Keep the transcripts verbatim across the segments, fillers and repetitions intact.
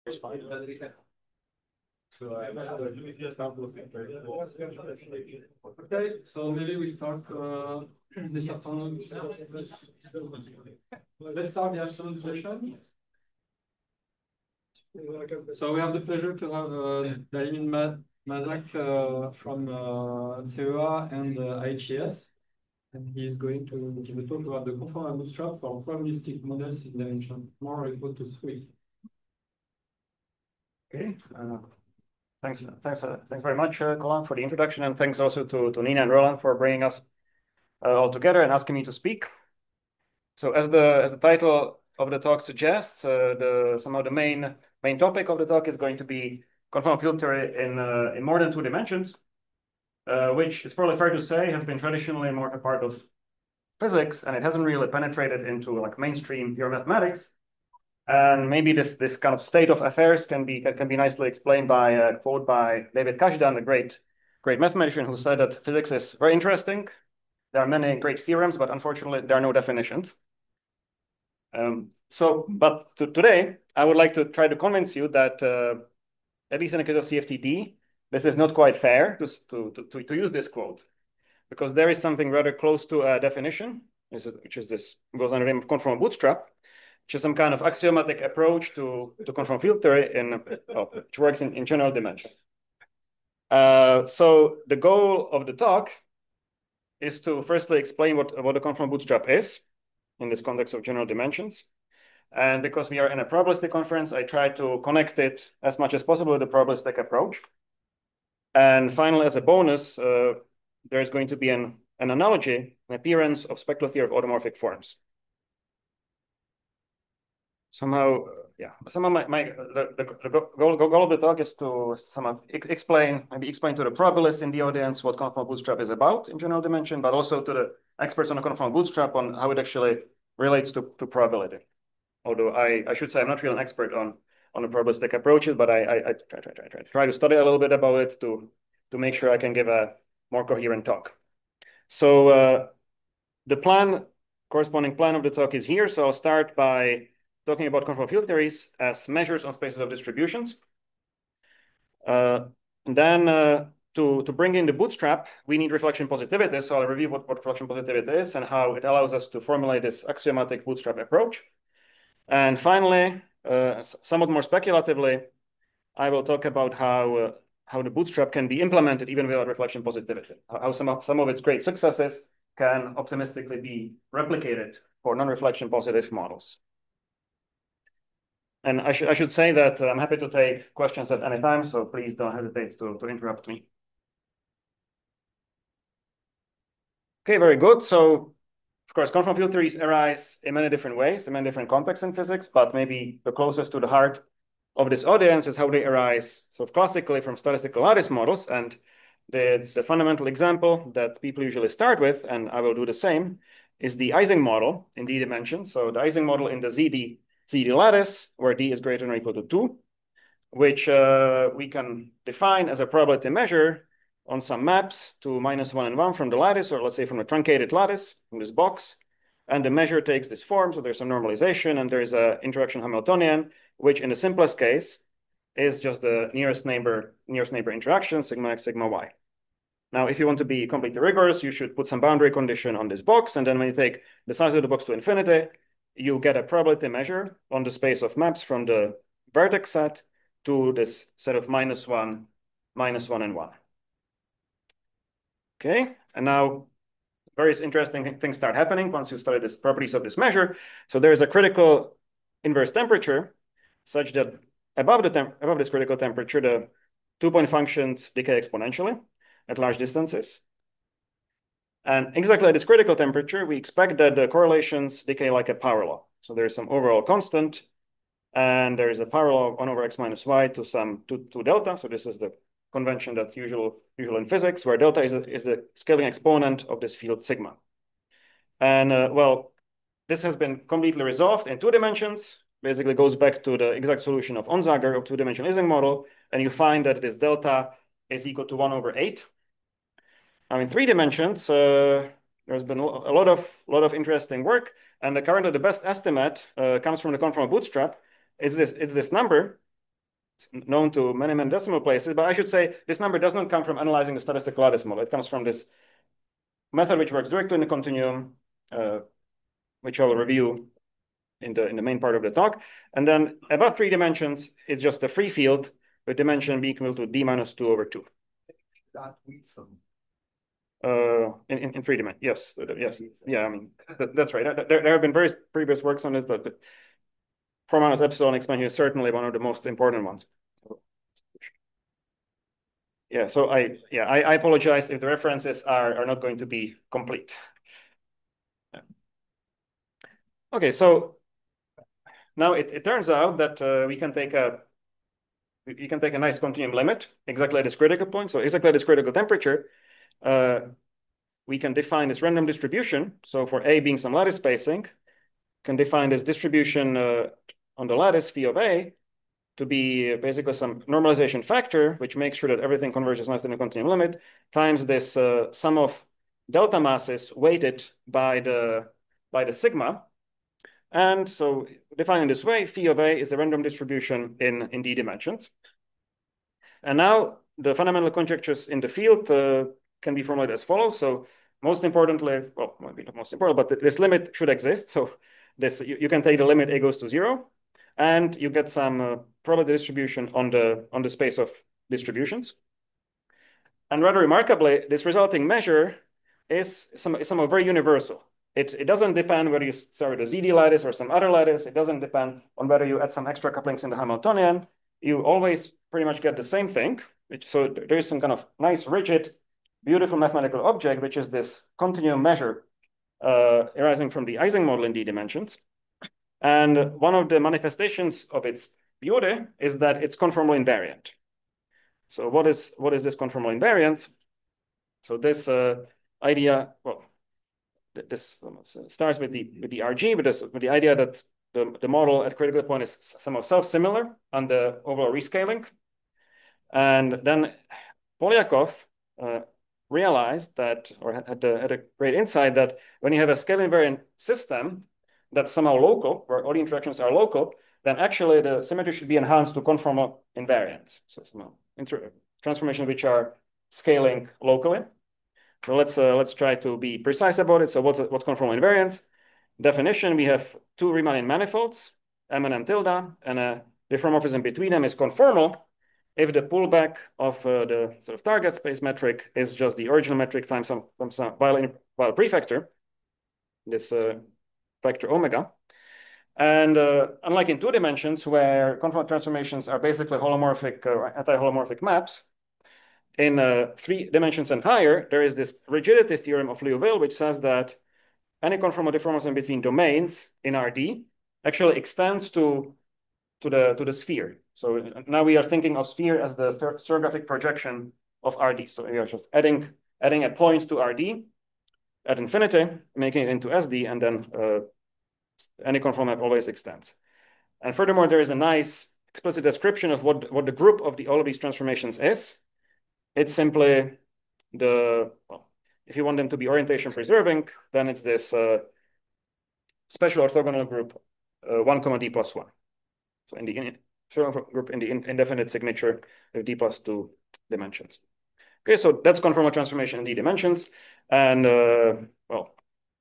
It's fine. So, uh, okay, so maybe we start uh, this afternoon. Let's start the afternoon session. So we have the pleasure to have uh, Dalimin Ma Mazak uh, from uh, C E A and uh, I H E S. And he's going to give a talk about the conformal bootstrap for probabilistic models in dimension more or equal to three. Okay. Uh, thanks, thanks, uh, thanks very much, uh, Colin, for the introduction, and thanks also to, to Nina and Roland for bringing us uh, all together and asking me to speak. So, as the as the title of the talk suggests, uh, the somehow the main main topic of the talk is going to be conformal field theory in uh, in more than two dimensions, uh, which is probably fair to say has been traditionally more a part of physics, and it hasn't really penetrated into like mainstream pure mathematics. And maybe this this kind of state of affairs can be can be nicely explained by a quote by David Kashdan, a great great mathematician, who said that physics is very interesting. There are many great theorems, but unfortunately there are no definitions. Um, so, but to, today I would like to try to convince you that uh, at least in the case of C F T D, this is not quite fair to to to, to use this quote, because there is something rather close to a definition, which is, which is this goes under the name of conformal bootstrap, which is some kind of axiomatic approach to, to conformal field theory in, oh, which works in, in general dimension. Uh, so the goal of the talk is to firstly explain what, what a conformal bootstrap is in this context of general dimensions. And because we are in a probabilistic conference, I try to connect it as much as possible with the probabilistic approach. And finally, as a bonus, uh, there's going to be an, an analogy, an appearance of specular theory of automorphic forms. Somehow, uh, yeah, somehow my, my the, the, the goal, goal of the talk is to somehow ex explain, maybe explain to the probabilists in the audience what conformal bootstrap is about in general dimension, but also to the experts on the conformal bootstrap on how it actually relates to, to probability. Although I, I should say I'm not really an expert on, on the probabilistic approaches, but I, I, I try, try, try, try, try to study a little bit about it to, to make sure I can give a more coherent talk. So uh, the plan, corresponding plan of the talk is here. So I'll start by talking about conformal field theories as measures on spaces of distributions. Uh, and then uh, to, to bring in the bootstrap, we need reflection positivity. So I'll review what, what reflection positivity is and how it allows us to formulate this axiomatic bootstrap approach. And finally, uh, somewhat more speculatively, I will talk about how, uh, how the bootstrap can be implemented even without reflection positivity, how some of, some of its great successes can optimistically be replicated for non-reflection positive models. And I, sh I should say that uh, I'm happy to take questions at any time, so please don't hesitate to, to interrupt me. Okay, very good. So, of course, conformal field theories arise in many different ways, in many different contexts in physics, but maybe the closest to the heart of this audience is how they arise sort of classically from statistical lattice models. And the, the fundamental example that people usually start with, and I will do the same, is the Ising model in D dimension. So the Ising model in the Z D, Z D lattice, where D is greater than or equal to two, which uh, we can define as a probability measure on some maps to minus one and one from the lattice, or let's say from a truncated lattice, from this box. And the measure takes this form, so there's some normalization, and there's an interaction Hamiltonian, which in the simplest case is just the nearest neighbor, nearest neighbor interaction, sigma x, sigma y. Now, if you want to be completely rigorous, you should put some boundary condition on this box, and then when you take the size of the box to infinity, you get a probability measure on the space of maps from the vertex set to this set of minus one, minus one, and one. Okay, and now various interesting things start happening once you study the properties of this measure. So there is a critical inverse temperature such that above the temp above this critical temperature, the two-point functions decay exponentially at large distances. And exactly at this critical temperature, we expect that the correlations decay like a power law. So there's some overall constant, and there is a power law of one over x minus y to some to, to delta. So this is the convention that's usual usual in physics, where delta is, a, is the scaling exponent of this field sigma. And uh, well, this has been completely resolved in two dimensions. Basically goes back to the exact solution of Onsager of two-dimensional Ising model, and you find that this delta is equal to one over eight. Now in three dimensions, uh, there's been a lot of lot of interesting work, and the currently the best estimate uh, comes from the conformal bootstrap. Is this it's this number, known to many, many decimal places, but I should say this number does not come from analyzing the statistical lattice model. It comes from this method which works directly in the continuum, uh, which I'll review in the in the main part of the talk. And then above three dimensions, it's just a free field with dimension b equal to d minus two over two. That Wheatson. Uh, in, in, in three dimensions, yes, yes, yeah, I mean, that, that's right. There, there have been various previous works on this, but the four minus epsilon expansion is certainly one of the most important ones. Yeah, so I, yeah, I, I apologize if the references are, are not going to be complete. Yeah. Okay, so now it, it turns out that uh, we can take a, you can take a nice continuum limit exactly at this critical point. So exactly at this critical temperature, uh, we can define this random distribution. So for A being some lattice spacing, can define this distribution uh, on the lattice phi of A to be basically some normalization factor, which makes sure that everything converges nicely in the continuum limit, times this uh, sum of delta masses weighted by the, by the sigma. And so defined in this way, phi of A is the random distribution in, in d dimensions. And now the fundamental conjectures in the field uh, can be formulated as follows. So most importantly, well, maybe not most important, but this limit should exist. So this you, you can take the limit A goes to zero, and you get some uh, probability distribution on the on the space of distributions. And rather remarkably, this resulting measure is some, somehow very universal. It, it doesn't depend whether you start with a Z D lattice or some other lattice. It doesn't depend on whether you add some extra couplings in the Hamiltonian. You always pretty much get the same thing. Which, so there is some kind of nice, rigid, beautiful mathematical object, which is this continuum measure uh, arising from the Ising model in d dimensions. And one of the manifestations of its beauty is that it's conformal invariant. So what is what is this conformal invariance? So this uh, idea, well, this starts with the with the R G, with this with the idea that the, the model at critical point is somehow self-similar on the overall rescaling. And then Polyakov uh, realized that, or had, the, had a great insight that when you have a scale invariant system that's somehow local, where all the interactions are local, then actually the symmetry should be enhanced to conformal invariance. So somehow transformations which are scaling locally. So let's uh, let's try to be precise about it. So what's what's conformal invariance? Definition: we have two Riemannian manifolds, M and M tilde, and a diffeomorphism between them is conformal if the pullback of uh, the sort of target space metric is just the original metric times some, some, some Weyl, Weyl prefactor, this uh, factor omega. And uh, unlike in two dimensions, where conformal transformations are basically holomorphic or uh, anti-holomorphic maps, in uh, three dimensions and higher, there is this rigidity theorem of Liouville, which says that any conformal diffeomorphism between domains in R D actually extends to, to, the, to the sphere. So now we are thinking of sphere as the stratigraphic projection of R D. So we are just adding, adding a point to R D at infinity, making it into S D, and then uh, any conformal map always extends. And furthermore, there is a nice explicit description of what, what the group of the, all of these transformations is. It's simply the, well, if you want them to be orientation preserving, then it's this uh, special orthogonal group uh, one comma d plus one. So in the in, group in the in, indefinite signature with d plus two dimensions. Okay, so that's conformal transformation in d dimensions. And uh, well,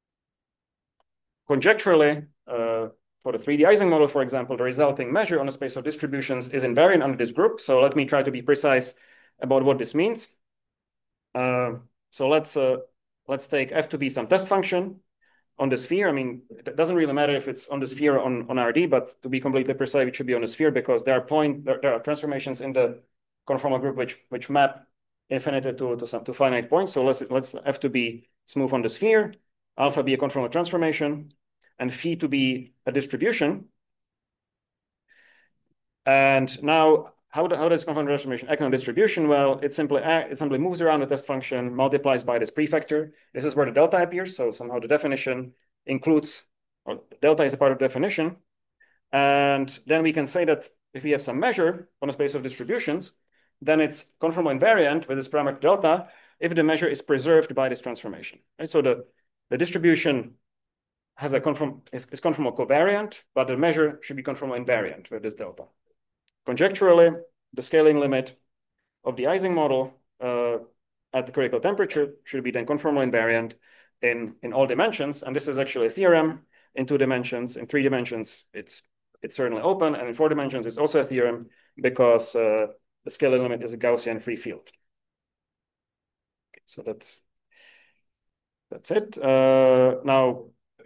conjecturally, uh, for the three D Ising model, for example, the resulting measure on a space of distributions is invariant under this group. So let me try to be precise about what this means. Uh, so let's uh, let's take f to be some test function on the sphere. I mean, it doesn't really matter if it's on the sphere or on, on R D, but to be completely precise, it should be on the sphere because there are point there, there are transformations in the conformal group which which map infinity to to some to finite points. So let's let's f to be smooth on the sphere, alpha be a conformal transformation, and phi to be a distribution. And now, how, do, how does conformal transformation act on distribution? Well, it simply it simply moves around the test function, multiplies by this prefactor. This is where the delta appears. So somehow the definition includes, or delta is a part of the definition. And then we can say that if we have some measure on a space of distributions, then it's conformal invariant with this parameter delta if the measure is preserved by this transformation. Right? So the, the distribution has a conform is, is conformal covariant, but the measure should be conformal invariant with this delta. Conjecturally, the scaling limit of the Ising model uh, at the critical temperature should be then conformal invariant in, in all dimensions. And this is actually a theorem in two dimensions. In three dimensions, it's, it's certainly open. And in four dimensions, it's also a theorem because uh, the scaling limit is a Gaussian free field. Okay, so that's, that's it. Uh, now,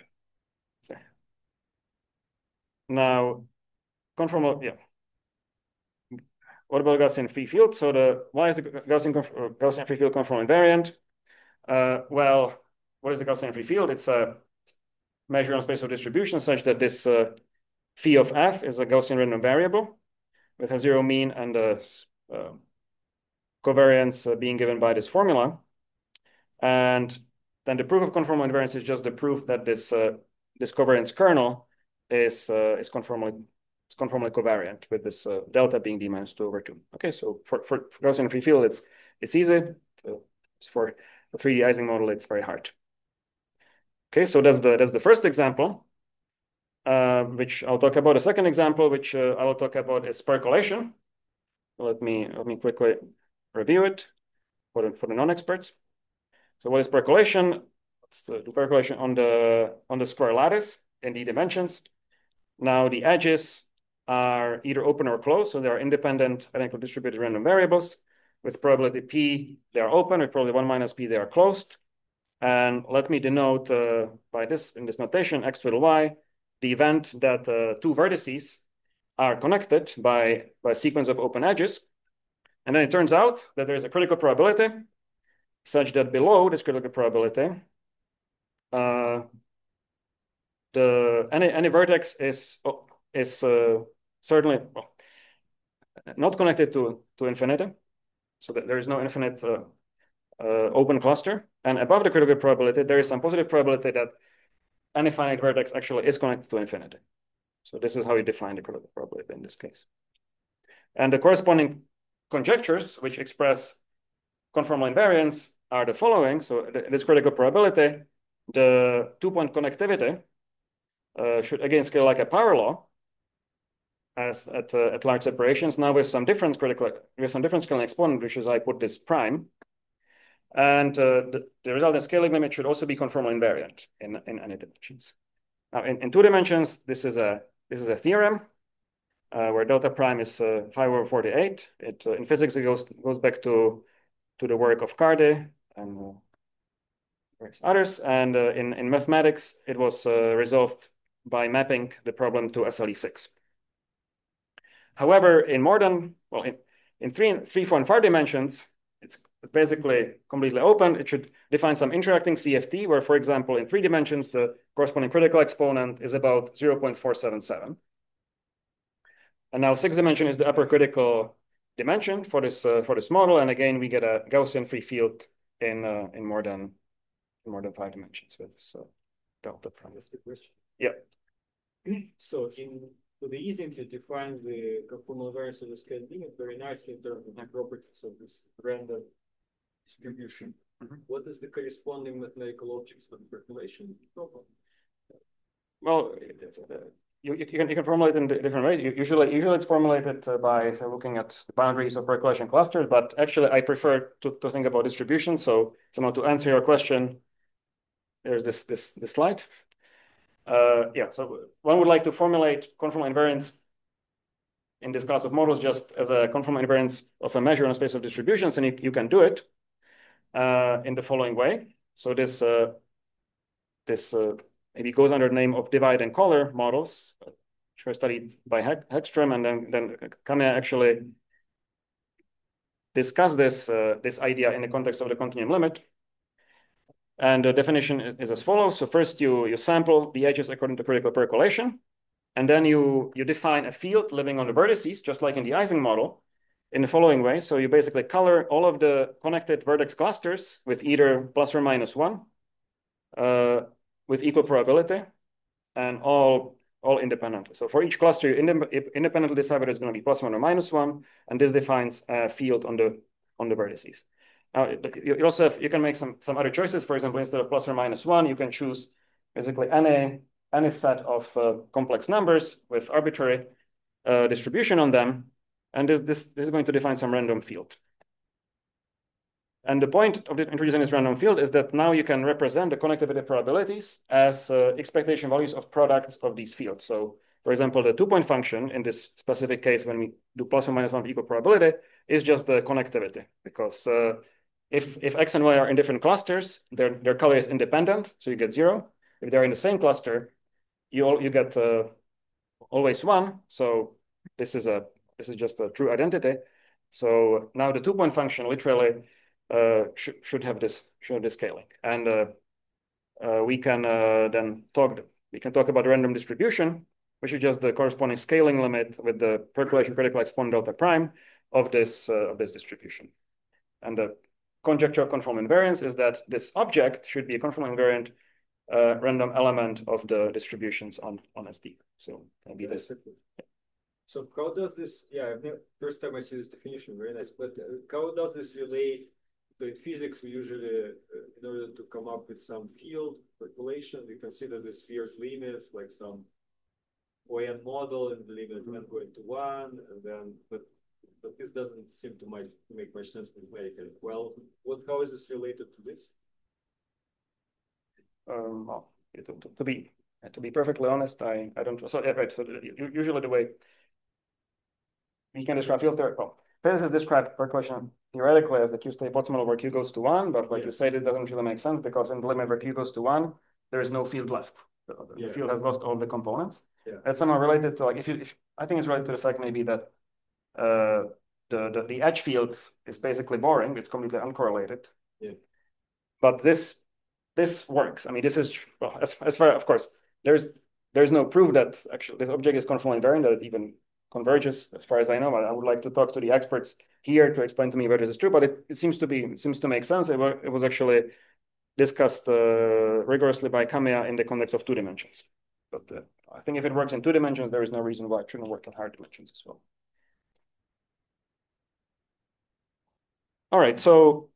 now, conformal, yeah. What about Gaussian free field? So the why is the Gaussian Gaussian free field conformal invariant? Uh, well, what is the Gaussian free field? It's a measure on spatial distribution such that this uh, phi of f is a Gaussian random variable with a zero mean and a uh, covariance uh, being given by this formula. And then the proof of conformal invariance is just the proof that this uh, this covariance kernel is uh, is conformally it's conformally covariant with this uh, delta being d minus two over two. Okay, so for, for, for Gaussian free field, it's it's easy. So for the three D Ising model, it's very hard. Okay, so that's the that's the first example, uh, which I'll talk about. A second example, which uh, I will talk about, is percolation. Let me let me quickly review it for the for the non-experts. So what is percolation? Let's do percolation on the on the square lattice in d dimensions. Now the edges are either open or closed, so they are independent identically distributed random variables. With probability p, they are open. With probability one minus p, they are closed. And let me denote uh, by this in this notation x twiddle y the event that uh, two vertices are connected by by a sequence of open edges. And then it turns out that there is a critical probability such that below this critical probability, uh, the any any vertex is is uh, certainly well, not connected to to infinity, so that there is no infinite uh, uh, open cluster. And above the critical probability, there is some positive probability that any finite vertex actually is connected to infinity. So this is how you define the critical probability in this case. And the corresponding conjectures, which express conformal invariance, are the following. So this critical probability, the two-point connectivity uh, should again scale like a power law as at, uh, at large separations. Now with some different critical, with some different scaling exponent, which is I put this prime. And uh, the, the resultant scaling limit should also be conformal invariant in, in any dimensions. Now in, in two dimensions, this is a this is a theorem uh, where delta prime is uh, five over forty-eight. It uh, in physics it goes goes back to to the work of Carde and uh, various others. And uh, in in mathematics, it was uh, resolved by mapping the problem to S L E six. However, in more than well in in three three four and five dimensions, it's It's basically completely open. It should define some interacting C F T where, for example, in three dimensions, the corresponding critical exponent is about zero point four seven seven. And now six dimension is the upper critical dimension for this uh, for this model. And again, we get a Gaussian free field in uh, in more than in more than five dimensions with this uh, delta prime. That's the question. Yeah. So in so the Ising you define the conformal invariance of the scale limit very nicely in terms of the properties of this random distribution. Mm-hmm. What is the corresponding mathematical objects for the percolation problem? Well, you, you can you can formulate it in different ways. Usually, usually it's formulated uh, by so looking at the boundaries of percolation clusters. But actually, I prefer to, to think about distribution. So, somehow to answer your question, there's this this this slide. Uh, yeah. So one would like to formulate conformal invariance in this class of models just as a conformal invariance of a measure on a space of distributions, and you, you can do it uh, in the following way. So this uh, this uh, maybe goes under the name of divide and color models, which were studied by Hegström, and then then Kame actually discussed this uh, this idea in the context of the continuum limit. And the definition is as follows. So first you you sample the edges according to critical percolation. And then you, you define a field living on the vertices, just like in the Ising model, in the following way. So you basically color all of the connected vertex clusters with either plus or minus one, uh, with equal probability, and all, all independently. So for each cluster, you ind independently decide whether it's going to be plus one or minus one, and this defines a field on the on the vertices. Now, you also have, you can make some, some other choices. For example, instead of plus or minus one, you can choose basically any any set of uh, complex numbers with arbitrary uh, distribution on them. And this, this, this is going to define some random field. And the point of introducing this random field is that now you can represent the connectivity probabilities as uh, expectation values of products of these fields. So, for example, the two-point function in this specific case, when we do plus or minus one equal probability, is just the connectivity, because uh, if if x and y are in different clusters, their their color is independent, so you get zero. If they're in the same cluster, you all, you get uh, always one. So this is a this is just a true identity. So now the two-point function literally uh, sh should have this should have this scaling, and uh, uh, we can uh, then talk we can talk about random distribution, which is just the corresponding scaling limit with the percolation critical exponent delta prime of this uh, of this distribution. And the conjecture of conformal invariance is that this object should be a conformal invariant uh, random element of the distributions on on S D. So maybe this. So how does this? Yeah, first time I see this definition, very nice. But uh, how does this relate? So in physics, we usually, uh, in order to come up with some field calculation, we consider the sphere's limits, like some O N model, and the limit n going to one, and then, but but this doesn't seem to make, make much sense mathematically. Well, what, how is this related to this? Um, well, to, to, to be to be perfectly honest, I I don't. So yeah, right. So usually the way we can describe field theory, well, this is described percolation theoretically as the Q state Boltzmann over Q goes to one, but like yeah. you say, this doesn't really make sense because in the limit where Q goes to one, there is no field left. The, the yeah. field has lost all the components. Yeah. That's somehow related to like if you if I think it's related to the fact maybe that uh the the, the edge field is basically boring, it's completely uncorrelated. Yeah. But this this works. I mean, this is well as as far of course there's there's no proof that actually this object is conformal invariant, that it even converges as far as I know. But I would like to talk to the experts here to explain to me whether this is true. But it, it seems to be it seems to make sense. It, it was actually discussed uh, rigorously by Kamiya in the context of two dimensions. But uh, I think if it works in two dimensions, there is no reason why it shouldn't work in higher dimensions as well. All right, so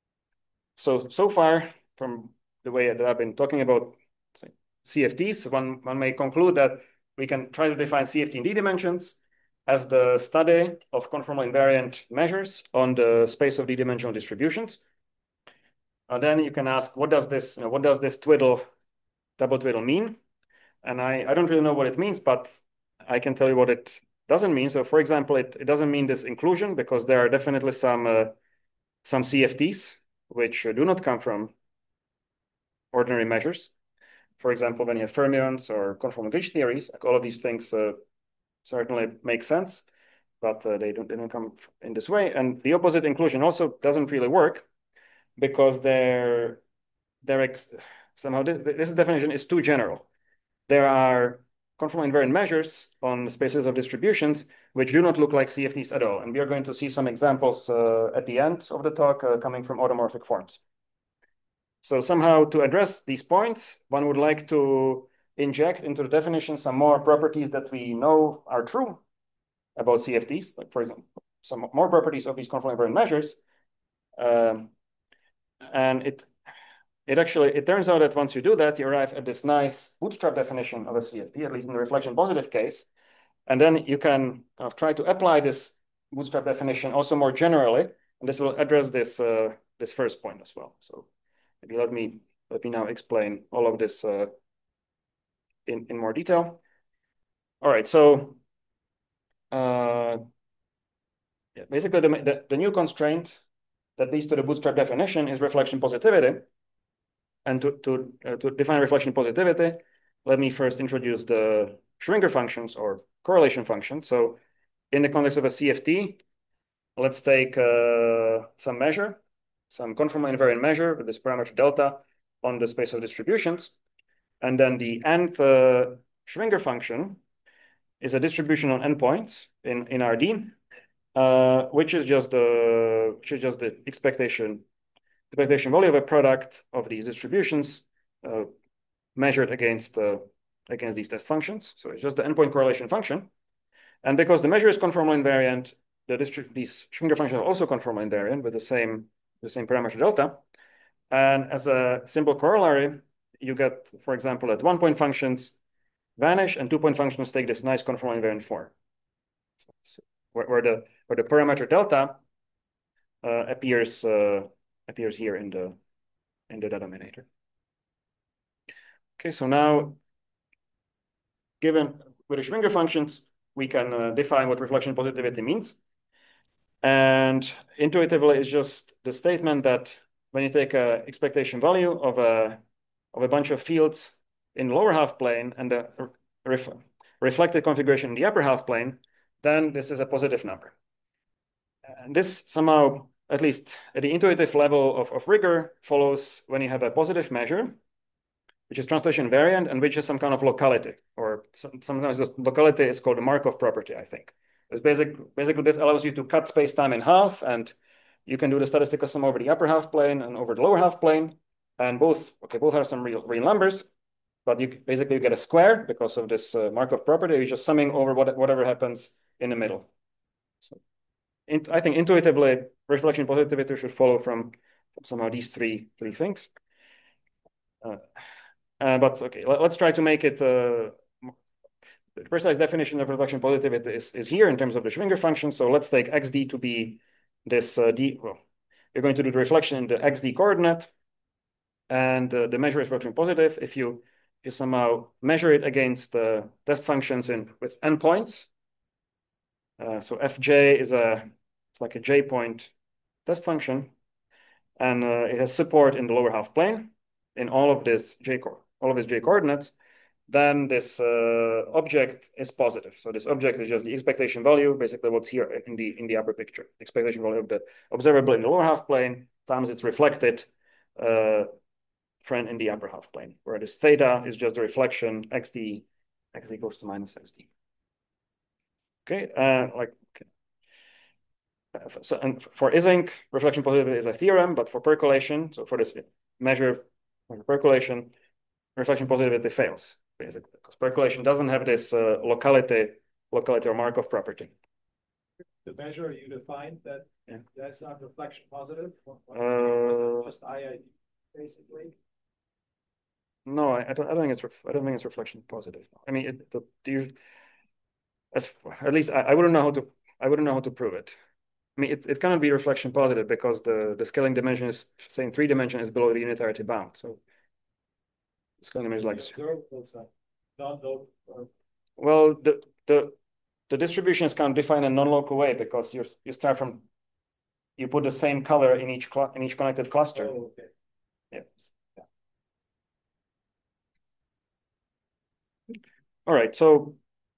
so so far from the way that I've been talking about say, C F Ts, one one may conclude that we can try to define C F T in D dimensions as the study of conformal invariant measures on the space of D-dimensional distributions. And then you can ask, what does this you know, what does this twiddle double twiddle mean? And I, I don't really know what it means, but I can tell you what it doesn't mean. So for example, it, it doesn't mean this inclusion because there are definitely some, uh, some C F Ts which do not come from ordinary measures. For example, when you have fermions or conformal gauge theories, like all of these things uh, certainly make sense, but uh, they, don't, they don't come in this way. And the opposite inclusion also doesn't really work because they're, they're ex somehow this, this definition is too general. There are conformal invariant measures on the spaces of distributions which do not look like C F Ts at all. And we are going to see some examples uh, at the end of the talk uh, coming from automorphic forms. So somehow to address these points, one would like to inject into the definition some more properties that we know are true about C F Ts, like for example, some more properties of these conformal invariant measures. Um, and it It actually, it turns out that once you do that, you arrive at this nice bootstrap definition of a C F T, at least in the reflection positive case. And then you can kind of try to apply this bootstrap definition also more generally. And this will address this, uh, this first point as well. So maybe let me, let me now explain all of this uh, in, in more detail. All right, so uh, yeah, basically the, the, the new constraint that leads to the bootstrap definition is reflection positivity. And to, to, uh, to define reflection positivity, let me first introduce the Schwinger functions or correlation functions. So in the context of a C F T, let's take uh, some measure, some conformal invariant measure with this parameter delta on the space of distributions. And then the nth uh, Schwinger function is a distribution on endpoints in, in R D, uh, which is just the, which is just the expectation expectation value of a product of these distributions uh, measured against uh, against these test functions. So it's just the endpoint correlation function. And because the measure is conformal invariant, the these Schwinger functions are also conformal invariant with the same the same parameter delta. And as a simple corollary, you get, for example, that one-point functions vanish and two-point functions take this nice conformal invariant form. So, so where, where the or the parameter delta uh, appears uh, appears here in the in the denominator. Okay, so now, given with the Schwinger functions, we can uh, define what reflection positivity means. And intuitively, it's just the statement that when you take a expectation value of a of a bunch of fields in the lower half plane and the ref reflected configuration in the upper half plane, then this is a positive number. And this somehow, at least at the intuitive level of, of rigor, follows when you have a positive measure, which is translation invariant and which is some kind of locality, or some, sometimes this locality is called the Markov property, I think. It's basic, basically, this allows you to cut space-time in half, and you can do the statistical sum over the upper half plane and over the lower half plane, and both, okay, both have some real, real numbers, but you basically you get a square because of this uh, Markov property. You're just summing over what, whatever happens in the middle. So in, I think intuitively, reflection positivity should follow from, from somehow these three, three things. Uh, Uh, but okay, let, us try to make it, uh, the precise definition of reflection positivity is, is here in terms of the Schwinger function. So let's take xd to be this uh, d, well, you're going to do the reflection in the xd coordinate, and uh, the measure is reflection positive if you, if you somehow measure it against the uh, test functions in with endpoints. Uh, so fj is a, it's like a j point test function, and uh, it has support in the lower half plane in all of this j core. all of its j coordinates, then this uh, object is positive. So this object is just the expectation value, basically what's here in the in the upper picture. Expectation value of the observable in the lower half plane times its reflected uh, friend in the upper half plane, where this theta is just the reflection xd, xd goes to minus xd. Okay, uh, like okay. So and for Ising, reflection positivity is a theorem, but for percolation, so for this measure for percolation, reflection positivity fails, basically, because percolation doesn't have this uh, locality, locality or Markov property. The measure you defined that yeah. that's not reflection positive. What, what uh, just I I D, basically. No, I, I don't. I don't think it's. I don't think it's reflection positive. I mean, it, the, the, as at least I, I wouldn't know how to. I wouldn't know how to prove it. I mean, it, it cannot be reflection positive because the the scaling dimension is, say, in three dimension is below the unitarity bound. So scaling dimension is like. Not no, well, the the the distribution is kind of defined in a non-local way because you you start from, you put the same color in each in each connected cluster. Oh, okay. Yeah. yeah. All right. So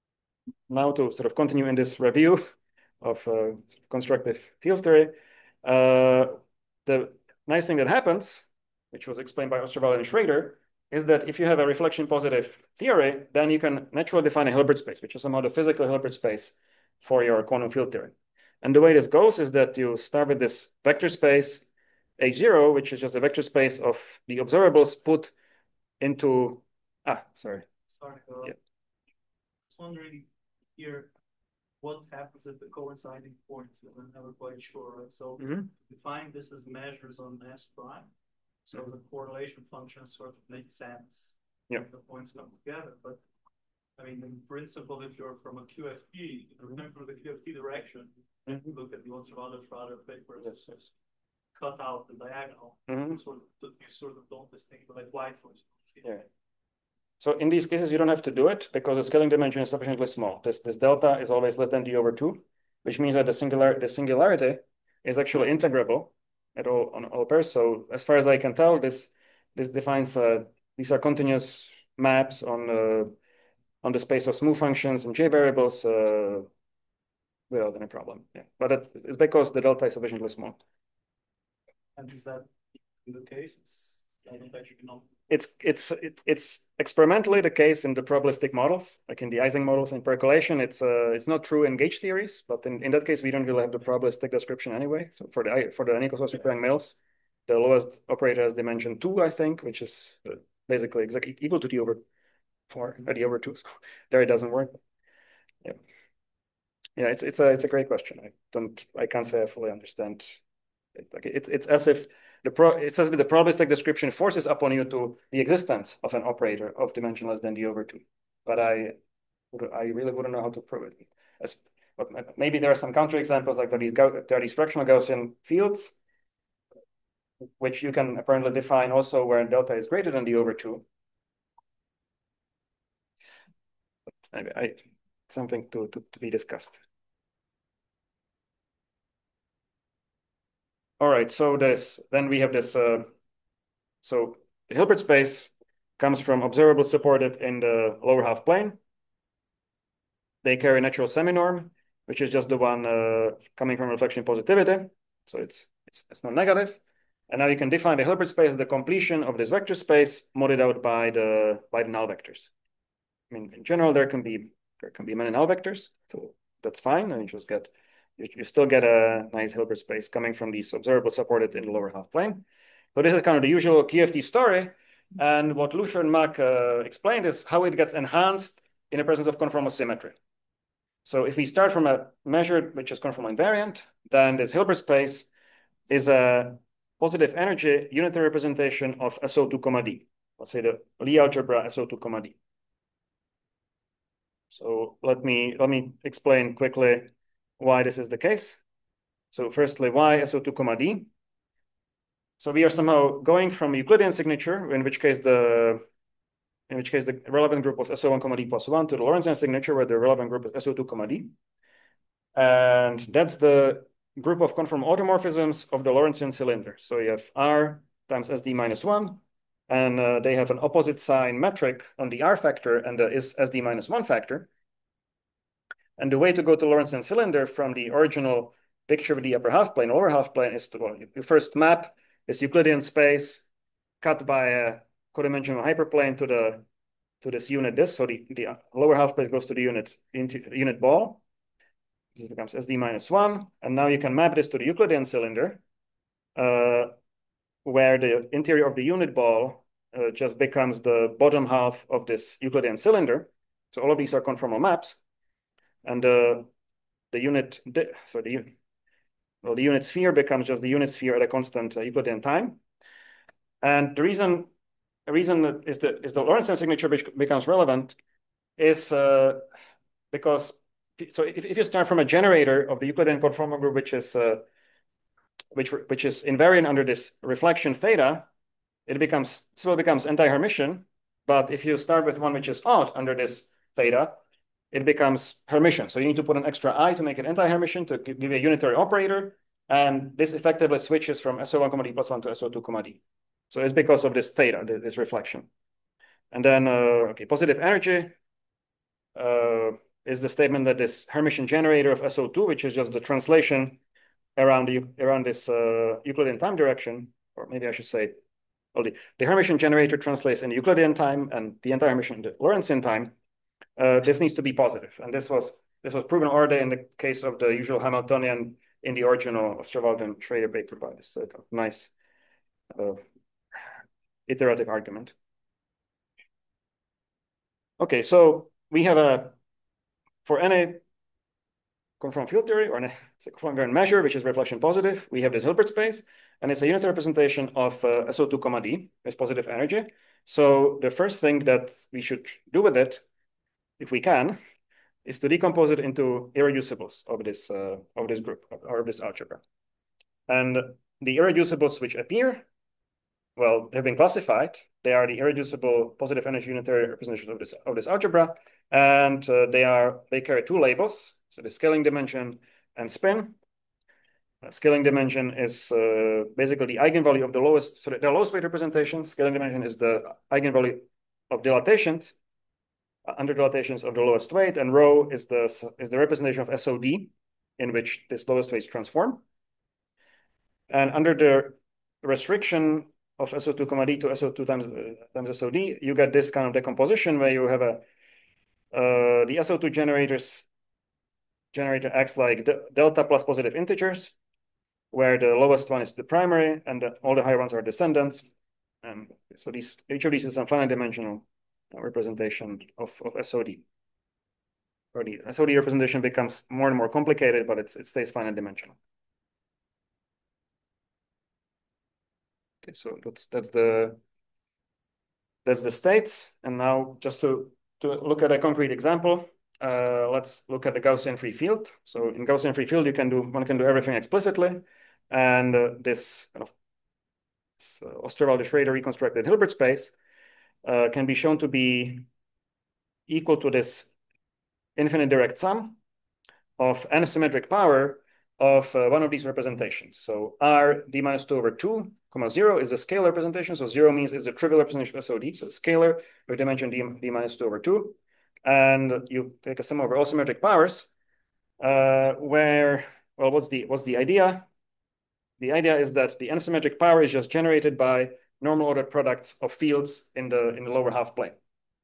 now to sort of continue in this review of uh, constructive field theory, uh, the nice thing that happens, which was explained by Osterwalder and Schrader, is that if you have a reflection positive theory, then you can naturally define a Hilbert space, which is somehow the physical Hilbert space for your quantum field theory. And the way this goes is that you start with this vector space H zero, which is just a vector space of the observables put into, ah, sorry. Sorry, uh, yeah. I was wondering here, what happens at the coinciding points? I'm never quite sure, right? So mm-hmm. define this as measures on S prime. So the correlation function sort of makes sense. Yeah. The points come together. But I mean, in principle, if you're from a Q F T, remember the Q F T direction, mm-hmm. look at the Osterwalder Schrader papers, it's just cut out the diagonal. Mm-hmm. Sort of, you sort of don't distinguish like white points. Yeah. So in these cases, you don't have to do it because the scaling dimension is sufficiently small. This this delta is always less than d over two, which means that the singular the singularity is actually integrable at all on all pairs. So as far as I can tell, this this defines uh, these are continuous maps on uh, on the space of smooth functions and j variables uh, without any problem. Yeah, but it, it's because the delta is sufficiently small. And is that the case? It's, I don't actually know. It's it's it, it's experimentally the case in the probabilistic models, like in the Ising models in percolation. It's uh it's not true in gauge theories, but in, in that case we don't really have the probabilistic description anyway. So for the for the Nikos Osterpang Mills, the lowest operator has dimension two, I think, which is uh, basically exactly equal to d over four, or d over two. So there it doesn't work. Yeah, yeah. It's it's a it's a great question. I don't I can't say I fully understand. It. Like it's it's as if the pro it says with the probabilistic description forces upon you to the existence of an operator of dimension less than d over two. But I I really wouldn't know how to prove it. As but maybe there are some counterexamples, like there are these, there are these fractional Gaussian fields, which you can apparently define also where delta is greater than d over two. But anyway, I, something to, to, to be discussed. All right, so this, then we have this, uh, so the Hilbert space comes from observables supported in the lower half plane. They carry natural seminorm, which is just the one uh, coming from reflection positivity. So it's, it's, it's not negative. And now you can define the Hilbert space as the completion of this vector space modded out by the, by the null vectors. I mean, in general, there can be, there can be many null vectors, so that's fine. And you just get, you, you still get a nice Hilbert space coming from these observables supported in the lower half plane. So this is kind of the usual Q F T story. And what Lucier and Mack uh, explained is how it gets enhanced in the presence of conformal symmetry. So if we start from a measure which is conformal invariant, then this Hilbert space is a positive energy unitary representation of S O two comma D. Let's say the Lie algebra S O two comma D. So let me let me explain quickly why this is the case. So firstly, why S O two comma D? So we are somehow going from Euclidean signature, in which case the in which case the relevant group was S O one comma D plus one, to the Lorentzian signature, where the relevant group is S O two comma D. And that's the group of conformal automorphisms of the Lorentzian cylinder. So you have R times S D minus one, and uh, they have an opposite sign metric on the R factor and the is S D minus one factor. And the way to go to Lorentzian cylinder from the original picture with the upper half plane, lower half plane, is to, well, you first map this Euclidean space cut by a codimensional hyperplane to the to this unit disk. So the, the lower half plane goes to the unit into unit ball. This becomes S D minus one. And now you can map this to the Euclidean cylinder, uh, where the interior of the unit ball uh, just becomes the bottom half of this Euclidean cylinder. So all of these are conformal maps. And uh, the unit, so the, well, the unit sphere becomes just the unit sphere at a constant uh, Euclidean time. And the reason, the reason that is the, is the Lorentzian signature which becomes relevant is uh, because, so if, if you start from a generator of the Euclidean conformal group, which is, uh, which, which is invariant under this reflection theta, it becomes, still becomes anti-Hermitian. But if you start with one which is odd under this theta, it becomes Hermitian. So you need to put an extra I to make it anti-Hermitian to give you a unitary operator. And this effectively switches from S O one comma D plus one to S O two comma D. So it's because of this theta, this reflection. And then, uh, okay, positive energy uh, is the statement that this Hermitian generator of S O two, which is just the translation around, the, around this uh, Euclidean time direction, or maybe I should say, well, the, the Hermitian generator translates in Euclidean time and the anti-Hermitian in the Lorentzian time. Uh, this needs to be positive. And this was this was proven already in the case of the usual Hamiltonian in the original Osterwald and Schrader paper by this uh, nice uh, iterative argument. Okay, so we have a, for any conformal field theory or an conformal invariant measure, which is reflection positive, we have this Hilbert space, and it's a unitary representation of uh, S O two comma D with positive energy. So the first thing that we should do with it, if we can, is to decompose it into irreducibles of this uh, of this group or of this algebra. And the irreducibles which appear, well, have been classified. They are the irreducible positive energy unitary representations of this of this algebra, and uh, they are they carry two labels, so the scaling dimension and spin. Uh, scaling dimension is uh, basically the eigenvalue of the lowest, so the, the lowest weight representation. Scaling dimension is the eigenvalue of dilatations, uh, under dilatations of the lowest weight, and rho is the is the representation of S O D, in which this lowest weights transform. And under the restriction of S O two comma D to S O two times, uh, times S O D, you get this kind of decomposition where you have a uh, the S O two generators generator acts like de delta plus positive integers, where the lowest one is the primary and the, all the higher ones are descendants. And so these each of these is some finite dimensional representation of, of S O D. Or the S O D representation becomes more and more complicated, but it's, it stays finite dimensional. Okay, so that's that's the that's the states. And now just to to look at a concrete example, uh, let's look at the Gaussian free field. So in Gaussian free field, you can do one can do everything explicitly, and uh, this kind of this, uh, Osterwalder-Schrader reconstructed Hilbert space uh, can be shown to be equal to this infinite direct sum of n symmetric power of uh, one of these representations. So R d minus two over two, comma zero is a scalar representation. So zero means it's the trivial representation of S O D. So it's scalar with dimension d, d minus two over two. And you take a sum over all symmetric powers uh, where, well, what's the, what's the idea? The idea is that the n symmetric power is just generated by normal ordered products of fields in the, in the lower half plane.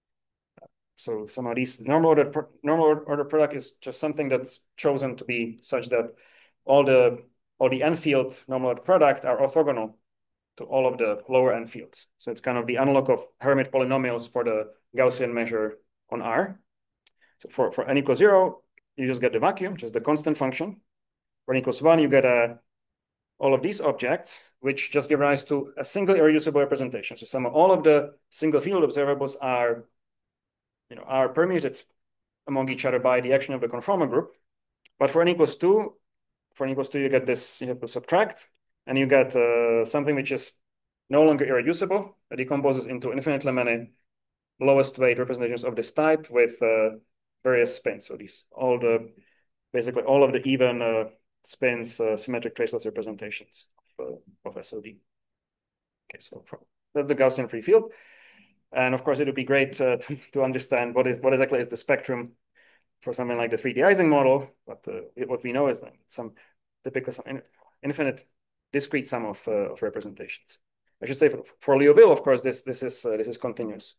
So somehow these normal order normal order product is just something that's chosen to be such that all the all the n field normal order product are orthogonal to all of the lower n fields. So it's kind of the analog of Hermite polynomials for the Gaussian measure on R. So for, for n equals zero, you just get the vacuum, just the constant function. For n equals one, you get uh, all of these objects, which just give rise to a single irreducible representation. So some all of the single field observables are you know, are permuted among each other by the action of the conformal group. But for n equals two, for n equals two, you get this, you have to subtract, and you get uh, something which is no longer irreducible. It decomposes into infinitely many lowest weight representations of this type with uh, various spins. So these, all the, basically all of the even uh, spins, uh, symmetric traceless representations of, uh, of S O D. Okay, so from, that's the Gaussian free field. And of course, it would be great uh, to, to understand what is what exactly is the spectrum for something like the three D Ising model. But uh, what we know is that some typical some in, infinite discrete sum of, uh, of representations. I should say for, for Liouville, of course, this this is uh, this is continuous,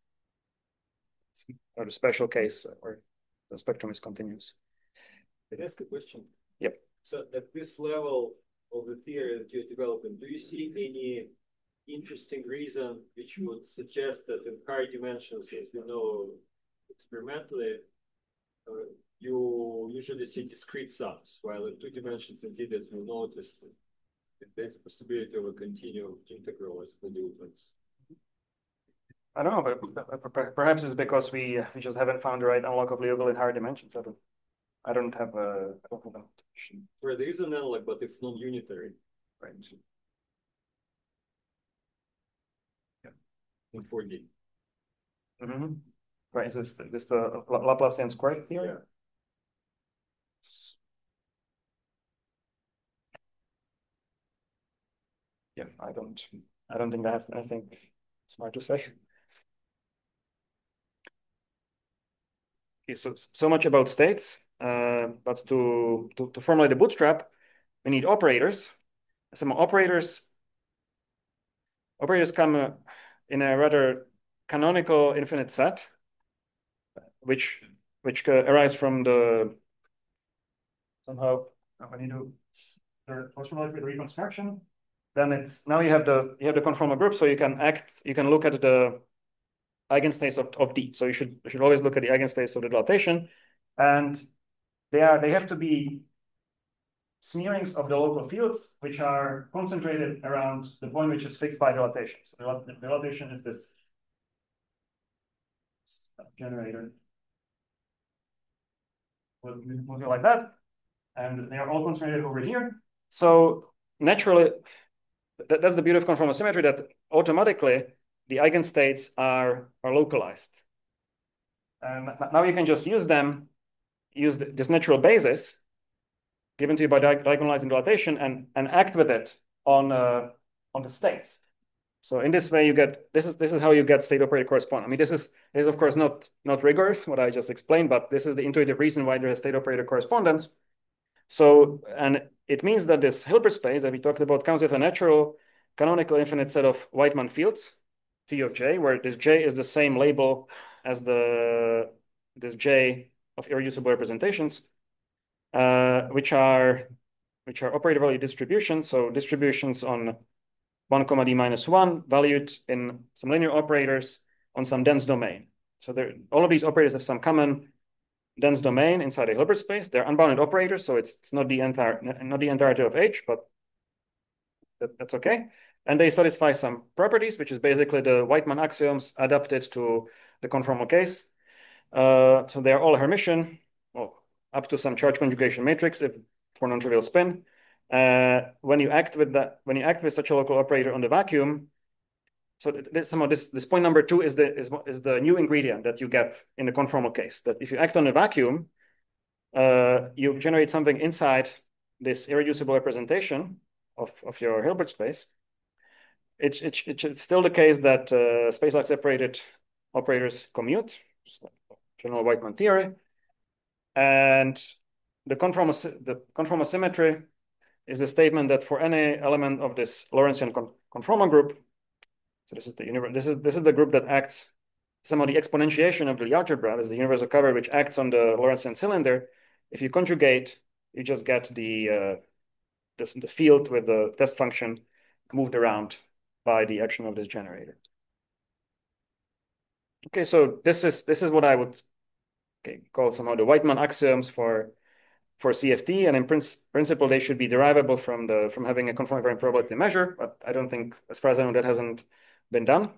or the special case where the spectrum is continuous. Can I ask a question? Yep. So at this level of the theory that you're developing, do you see any interesting reason which would suggest that in higher dimensions, as we know experimentally, uh, you usually see discrete sums, while in two dimensions, indeed, as we noticed, there's a possibility of a continuum integral as for Newtons. I don't know, but perhaps it's because we we just haven't found the right analog of Liouville in higher dimensions. I don't, I don't have a, I don't have a Where there is an analog, but it's non-unitary. right. In four D. Mm-hmm. Right, is this, this the Laplacian squared theory? Yeah. Yeah, I don't, I don't think I have anything smart to say. Okay, so so much about states, uh, but to, to to formulate the bootstrap, we need operators. Some operators operators come uh, in a rather canonical infinite set, which which uh, arise from the somehow when you do the postmodal reconstruction, then it's now you have the you have the conformal group, so you can act you can look at the eigenstates of, of D. So you should you should always look at the eigenstates of the dilatation, and they are they have to be smearings of the local fields which are concentrated around the point which is fixed by dilatation. So the dilatation is this generator. Moving like that, and they are all concentrated over here. So naturally, that, that's the beauty of conformal symmetry, that automatically the eigenstates are, are localized. And now you can just use them, use this natural basis given to you by diagonalizing dilatation and, and act with it on, uh, on the states. So in this way, you get, this is this is how you get state operator correspondence. I mean, this is, this is of course not, not rigorous, what I just explained, but this is the intuitive reason why there is state operator correspondence. So, and it means that this Hilbert space that we talked about comes with a natural canonical infinite set of Weitmann fields, Phi of J, where this J is the same label as the this J of irreducible representations, uh, which are which are operator value distributions. So distributions on one comma d minus one valued in some linear operators on some dense domain. So there, all of these operators have some common dense domain inside a Hilbert space. They're unbounded operators, so it's, it's not the entire not the entirety of H, but that, that's okay. And they satisfy some properties, which is basically the Weitmann axioms adapted to the conformal case. Uh, so they are all Hermitian. up to some charge conjugation matrix if for non-trivial spin. Uh, when you act with that, when you act with such a local operator on the vacuum, so this, somehow this this point number two is the is is the new ingredient that you get in the conformal case. That if you act on a vacuum, uh, you generate something inside this irreducible representation of of your Hilbert space. It's it's it's still the case that uh, space-like separated operators commute, just like general Whiteman theory, and the conformal the conformal symmetry is the statement that for any element of this Lorentzian con conformal group, so this is the universe, this is this is the group that acts somehow the exponentiation of the algebra. This is the universal cover which acts on the Lorentzian cylinder. If you conjugate, you just get the uh, this, the field with the test function moved around by the action of this generator. Okay, so this is this is what I would okay, call somehow the Whiteman axioms for for C F T, and in princ principle they should be derivable from the from having a conformal invariant probability measure, but I don't think, as far as I know, that hasn't been done.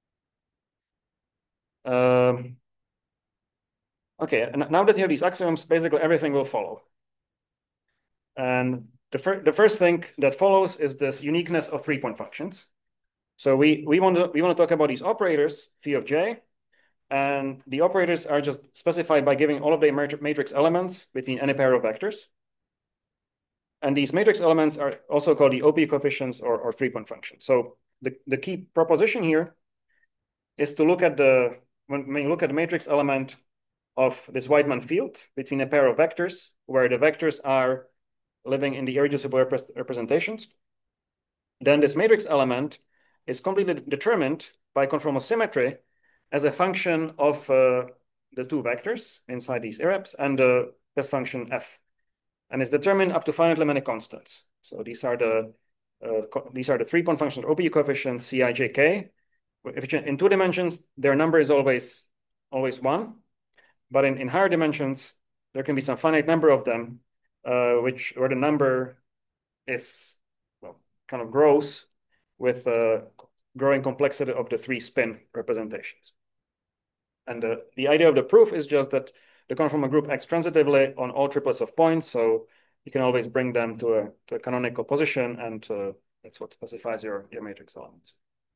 Um, okay, and now that you have these axioms, basically everything will follow. And the, fir the first thing that follows is this uniqueness of three-point functions. So we we want to we want to talk about these operators, phi of j, and the operators are just specified by giving all of the matrix elements between any pair of vectors. And these matrix elements are also called the O P coefficients or, or three-point functions. So the, the key proposition here is to look at the, when, when you look at the matrix element of this Whiteman field between a pair of vectors, where the vectors are living in the irreducible rep representations, then this matrix element is completely determined by conformal symmetry as a function of uh, the two vectors inside these irreps and the test function f, and is determined up to finitely many constants. So these are the uh, these are the three-point functions, O P coefficients, C I J K. If in two dimensions, their number is always always one, but in, in higher dimensions, there can be some finite number of them, uh, which where the number is well kind of grows with uh, growing complexity of the three spin representations. And uh, the idea of the proof is just that the conformal group acts transitively on all triplets of points, so you can always bring them to a, to a canonical position, and uh, that's what specifies your, your matrix elements.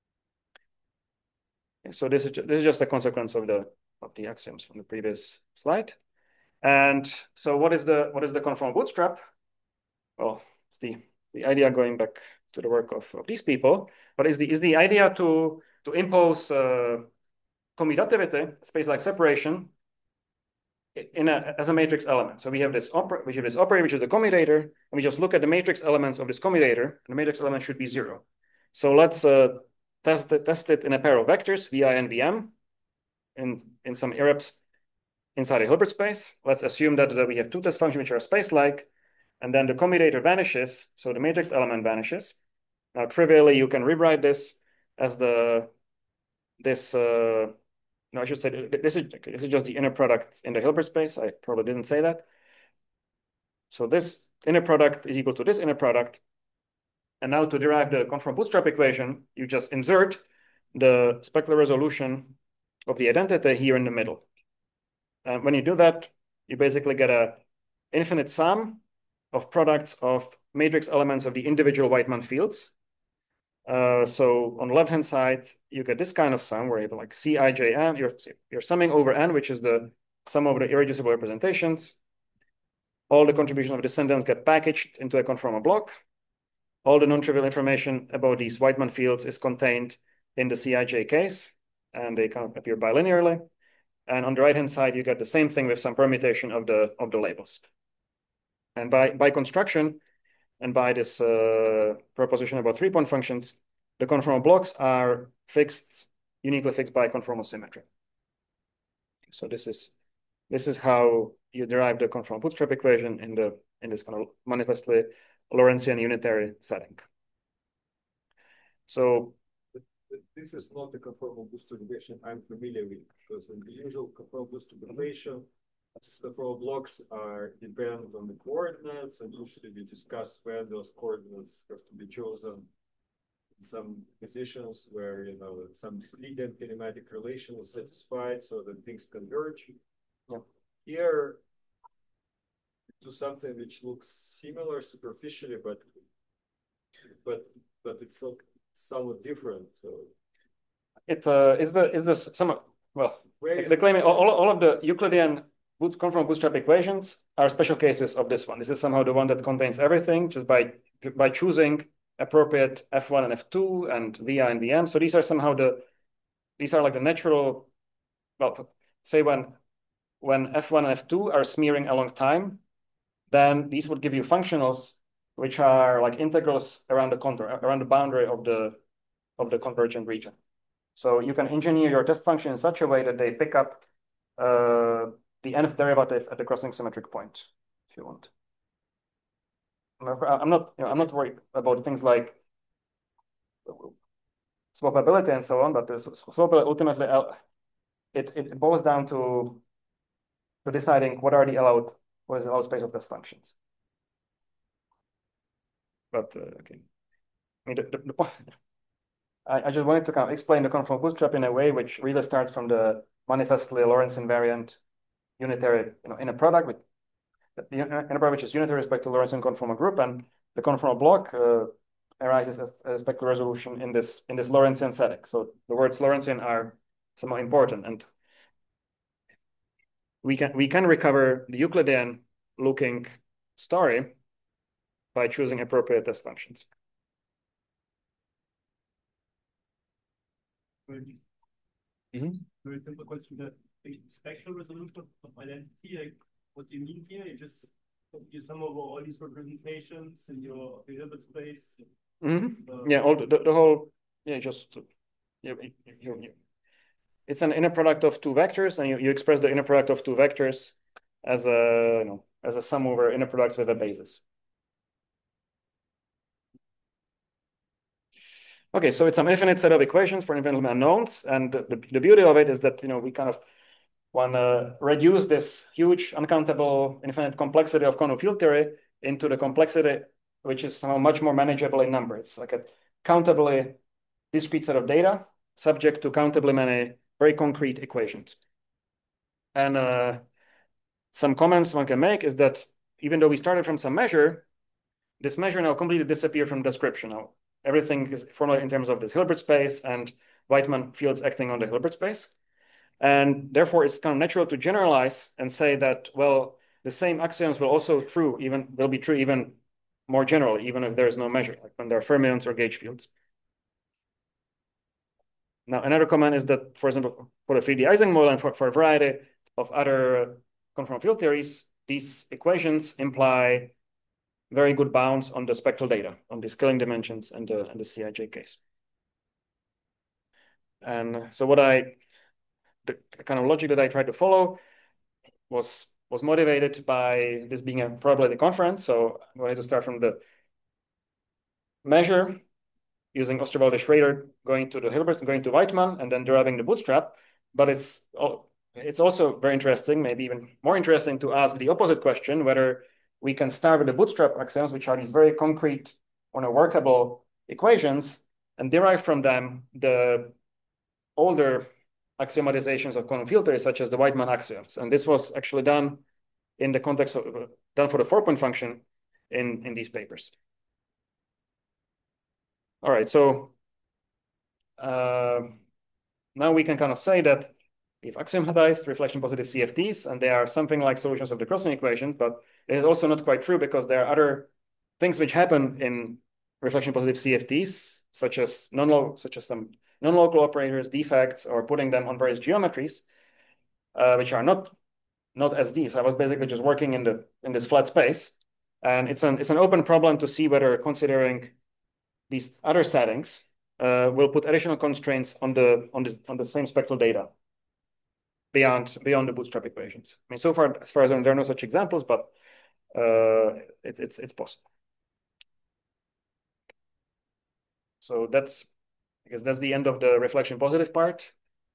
Okay, so this is, this is just a consequence of the, of the axioms from the previous slide. And so what is the, what is the conformal bootstrap? Well, it's the, the idea going back to the work of, of these people, but is the, is the idea to, to impose uh, commutativity, space-like separation, in a, as a matrix element. So we have this operator, we have this operator, which is the commutator, and we just look at the matrix elements of this commutator, and the matrix element should be zero. So let's uh, test it, test it in a pair of vectors, Vi and Vm, in, in some irreps inside a Hilbert space. Let's assume that, that we have two test functions which are space-like, and then the commutator vanishes, so the matrix element vanishes. Now, trivially, you can rewrite this as the this uh, no, I should say this is this is just the inner product in the Hilbert space. I probably didn't say that. So this inner product is equal to this inner product. And now to derive the conformal bootstrap equation, you just insert the specular resolution of the identity here in the middle. And when you do that, you basically get a infinite sum of products of matrix elements of the individual Whiteman fields. Uh, so on the left-hand side, you get this kind of sum where you have like C I J n, you're, you're summing over n, which is the sum of the irreducible representations. All the contributions of descendants get packaged into a conformal block. All the non-trivial information about these Whiteman fields is contained in the C I J case, and they kind of appear bilinearly. And on the right-hand side, you get the same thing with some permutation of the, of the labels. And by, by construction, and by this uh, proposition about three-point functions, the conformal blocks are fixed, uniquely fixed by conformal symmetry. So this is this is how you derive the conformal bootstrap equation in the in this kind of manifestly Lorentzian unitary setting. So this is not the conformal bootstrap equation I'm familiar with, because in the usual conformal bootstrap equation, the conformal blocks are dependent on the coordinates, and usually we discuss when those coordinates have to be chosen in some positions where, you know, some leading kinematic relation is satisfied so that things converge. Yeah. Here, to something which looks similar superficially, but but but it's like somewhat different. So It uh, is the is this some well where the, is the this claim all, going? all of the Euclidean boot conformal bootstrap equations are special cases of this one. This is somehow the one that contains everything just by by choosing appropriate F one and F two and V I and V M. So these are somehow the these are like the natural, well, say when when F one and F two are smearing along time, then these would give you functionals which are like integrals around the contour, around the boundary of the of the convergent region. So you can engineer your test function in such a way that they pick up uh, the nth derivative at the crossing symmetric point, if you want. I'm not, you know, I'm not worried about things like swappability and so on, but the swappability ultimately it, it boils down to to deciding what are the allowed what is the allowed space of test functions. But uh, okay, I mean the, the, the point. I, I just wanted to kind of explain the conformal bootstrap in a way which really starts from the manifestly Lorentz invariant unitary, you know, in a product with in a product which is unitary with respect to Lorentz conformal group, and the conformal block uh, arises as a spectral resolution in this in this Lorentzian setting. So the words Lorentzian are somewhat important, and we can we can recover the Euclidean looking story by choosing appropriate test functions. Mm-hmm. Very simple question: the spectral resolution of identity. Like, what do you mean here? You just you sum over all these representations in your Hilbert space. Mm-hmm. Uh, yeah, all the, the, the whole yeah just you, you, you, it's an inner product of two vectors, and you, you express the inner product of two vectors as a you know as a sum over inner products with a basis. Okay, so it's an infinite set of equations for infinitely unknowns, and the, the, the beauty of it is that you know we kind of want to reduce this huge uncountable infinite complexity of Conow field theory into the complexity which is somehow much more manageable in number. It's like a countably discrete set of data subject to countably many very concrete equations. And uh, some comments one can make is that even though we started from some measure, this measure now completely disappeared from description. Now everything is formulated in terms of this Hilbert space and Weitman fields acting on the Hilbert space. And therefore, it's kind of natural to generalize and say that, well, the same axioms will also true, even will be true even more generally, even if there is no measure, like when there are fermions or gauge fields. Now, another comment is that, for example, for the three D Ising model and for, for a variety of other conformal field theories, these equations imply very good bounds on the spectral data, on the scaling dimensions and the, and the C I J case. And so what I, the kind of logic that I tried to follow was was motivated by this being a probability conference. So I wanted to start from the measure using Osterwalder-Schrader, going to the Hilbert, going to Weitman, and then deriving the bootstrap. But it's it's also very interesting, maybe even more interesting, to ask the opposite question, whether we can start with the bootstrap axioms, which are these very concrete or no workable equations, and derive from them the older axiomatizations of Conow field theory, such as the Weitman axioms. And this was actually done in the context of, uh, done for the four-point function in, in these papers. All right, so uh, now we can kind of say that we've axiomatized reflection positive C F Ts, and they are something like solutions of the crossing equations, but it is also not quite true because there are other things which happen in reflection positive C F Ts, such as non such as some non-local operators, defects, or putting them on various geometries, uh, which are not not S Ds. I was basically just working in the in this flat space, and it's an it's an open problem to see whether considering these other settings uh, will put additional constraints on the on this on the same spectral data beyond beyond the bootstrap equations. I mean, so far as far as I know, there are no such examples, but uh, it, it's it's possible. So that's I guess that's the end of the reflection positive part.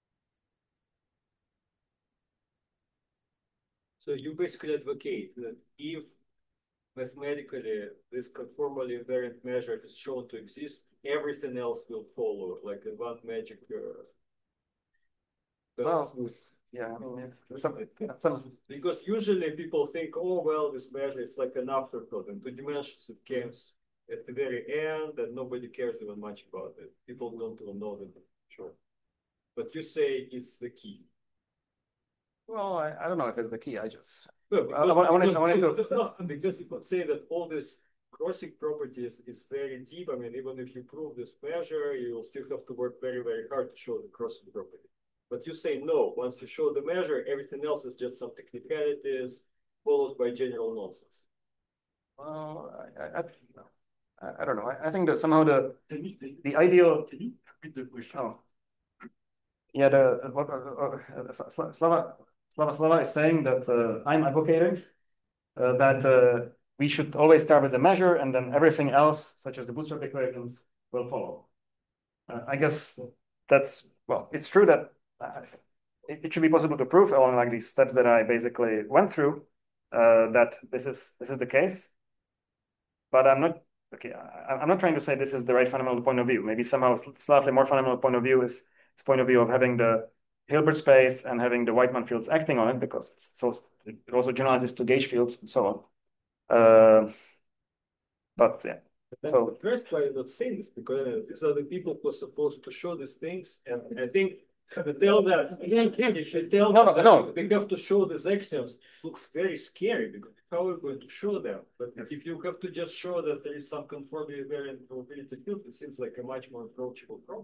So you basically advocate that if mathematically this conformally invariant measure is shown to exist, everything else will follow, like in one magic uh, Well, yeah, I mean, some, yeah, some, Because usually people think, oh, well, this measure is like an afterthought, and two dimensions it comes at the very end, and nobody cares even much about it. People don't even know that, sure. But you say it's the key. well, I, I don't know if it's the key. I just Well, I- because, I wanted- I wanted- because, I wanted to- because, no, because you could say that all this crossing properties is very deep. I mean, even if you prove this measure, you will still have to work very, very hard to show the crossing property. But you say no, once you show the measure, everything else is just some technicalities followed by general nonsense. well, I, I, I, I don't know. I, I think that somehow the Can you, can the ideal. you repeat the question? Oh, yeah. The what uh, uh, Slava Slava Slava is saying that uh, I'm advocating uh, that uh, we should always start with the measure, and then everything else, such as the bootstrap equations, will follow. Uh, I guess that's well. It's true that uh, it, it should be possible to prove along like these steps that I basically went through uh, that this is this is the case. But I'm not okay. I, I'm not trying to say this is the right fundamental point of view. Maybe somehow slightly more fundamental point of view is this point of view of having the Hilbert space and having the Whiteman fields acting on it, because it's so it also generalizes to gauge fields and so on. Uh, but yeah. Then So- first, why you're not saying this? Because these are the people who are supposed to show these things, and I think if you tell that if you tell No, no, them no. they have to show these axioms, it looks very scary because how are you going to show them? But Yes. if you have to just show that there is some conformity variant probability field, it seems like a much more approachable problem.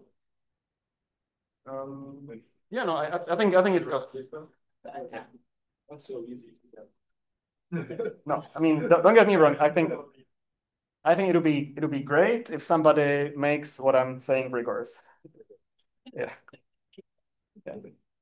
Um, yeah, no, I, I think I think it's Not so easy. no. I mean, don't, don't get me wrong. I think I think it'll be it'll be great if somebody makes what I'm saying rigorous. Yeah. Yeah.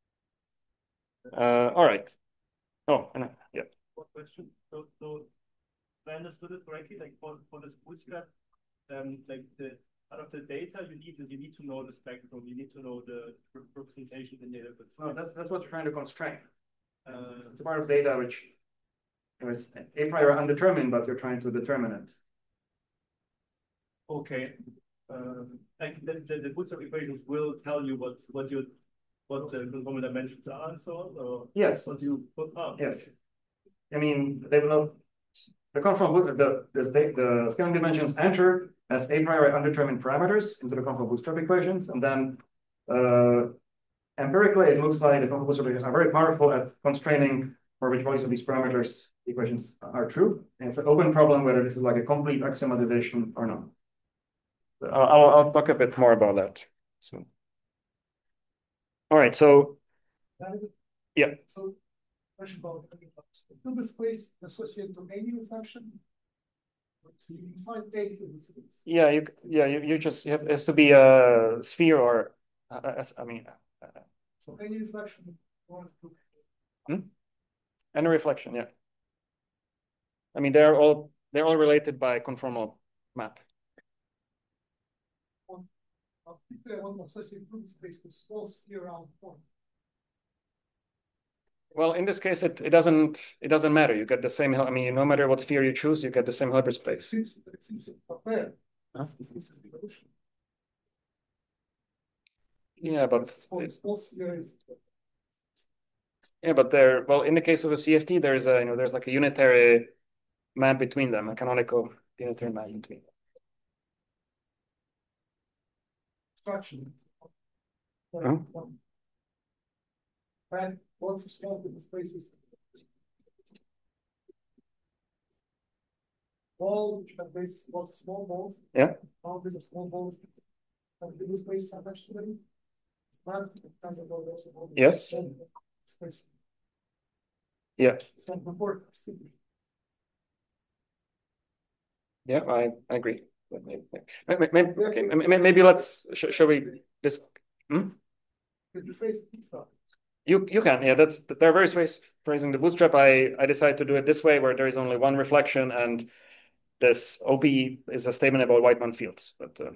Uh, all right. Oh, and, uh, yeah. One question. So, so if I understood it correctly, like for, for this bootstrap, um, like the out of the data you need is you need to know the spectrum, you need to know the re- representation in data. But No, that's that's what you're trying to constrain. uh, It's a part of data which is a priori undetermined, but you're trying to determine it. okay, um, like the, the, the bootstrap equations will tell you what what you what the conformal dimensions are and so on, or Yes. what you put up. Yes. I mean, they will not. The conformal boot- the the state the scaling dimensions enter as a priori undetermined parameters into the conformal bootstrap equations, and then uh, empirically it looks like the conformal bootstrap equations are very powerful at constraining for which values of these parameters the equations are true. And it's an open problem whether this is like a complete axiomatization or not. I'll, I'll, I'll talk a bit more about that soon. All right, so yeah. So, question about Hilbert space associated to any reflection. So you find a Hilbert space. Yeah, you yeah you, you just you have it has to be a sphere or uh, uh, I mean uh, So any reflection. One, two, and a reflection. Yeah. I mean they're all they're all related by conformal map. I'll pick one associated Hilbert space with small sphere around one. Well, in this case, it, it doesn't it doesn't matter. You get the same. I mean, no matter what sphere you choose, you get the same Hilbert It space. seems, it seems fair. Huh? This is the evolution. Yeah, but Small, small sphere is. yeah, but there. Well, in the case of a C F T, there's a you know there's like a unitary map between them, a canonical unitary map between them. Abstraction. Huh? And lots of small Hilbert spaces. Ball which have base lots of small balls. Yeah. Boundaries of small balls. And Hilbert space attached to them. Man, has a ball also. Yes. Space. Yeah. It's kind of important. Yeah, I, I agree. Maybe, maybe, maybe, okay, maybe, maybe let's sh shall we this hmm? Could you phrase it different? You you can, yeah, that's there are various ways phrasing the bootstrap. I I decided to do it this way where there is only one reflection and this O P is a statement about Whiteman fields. But uh,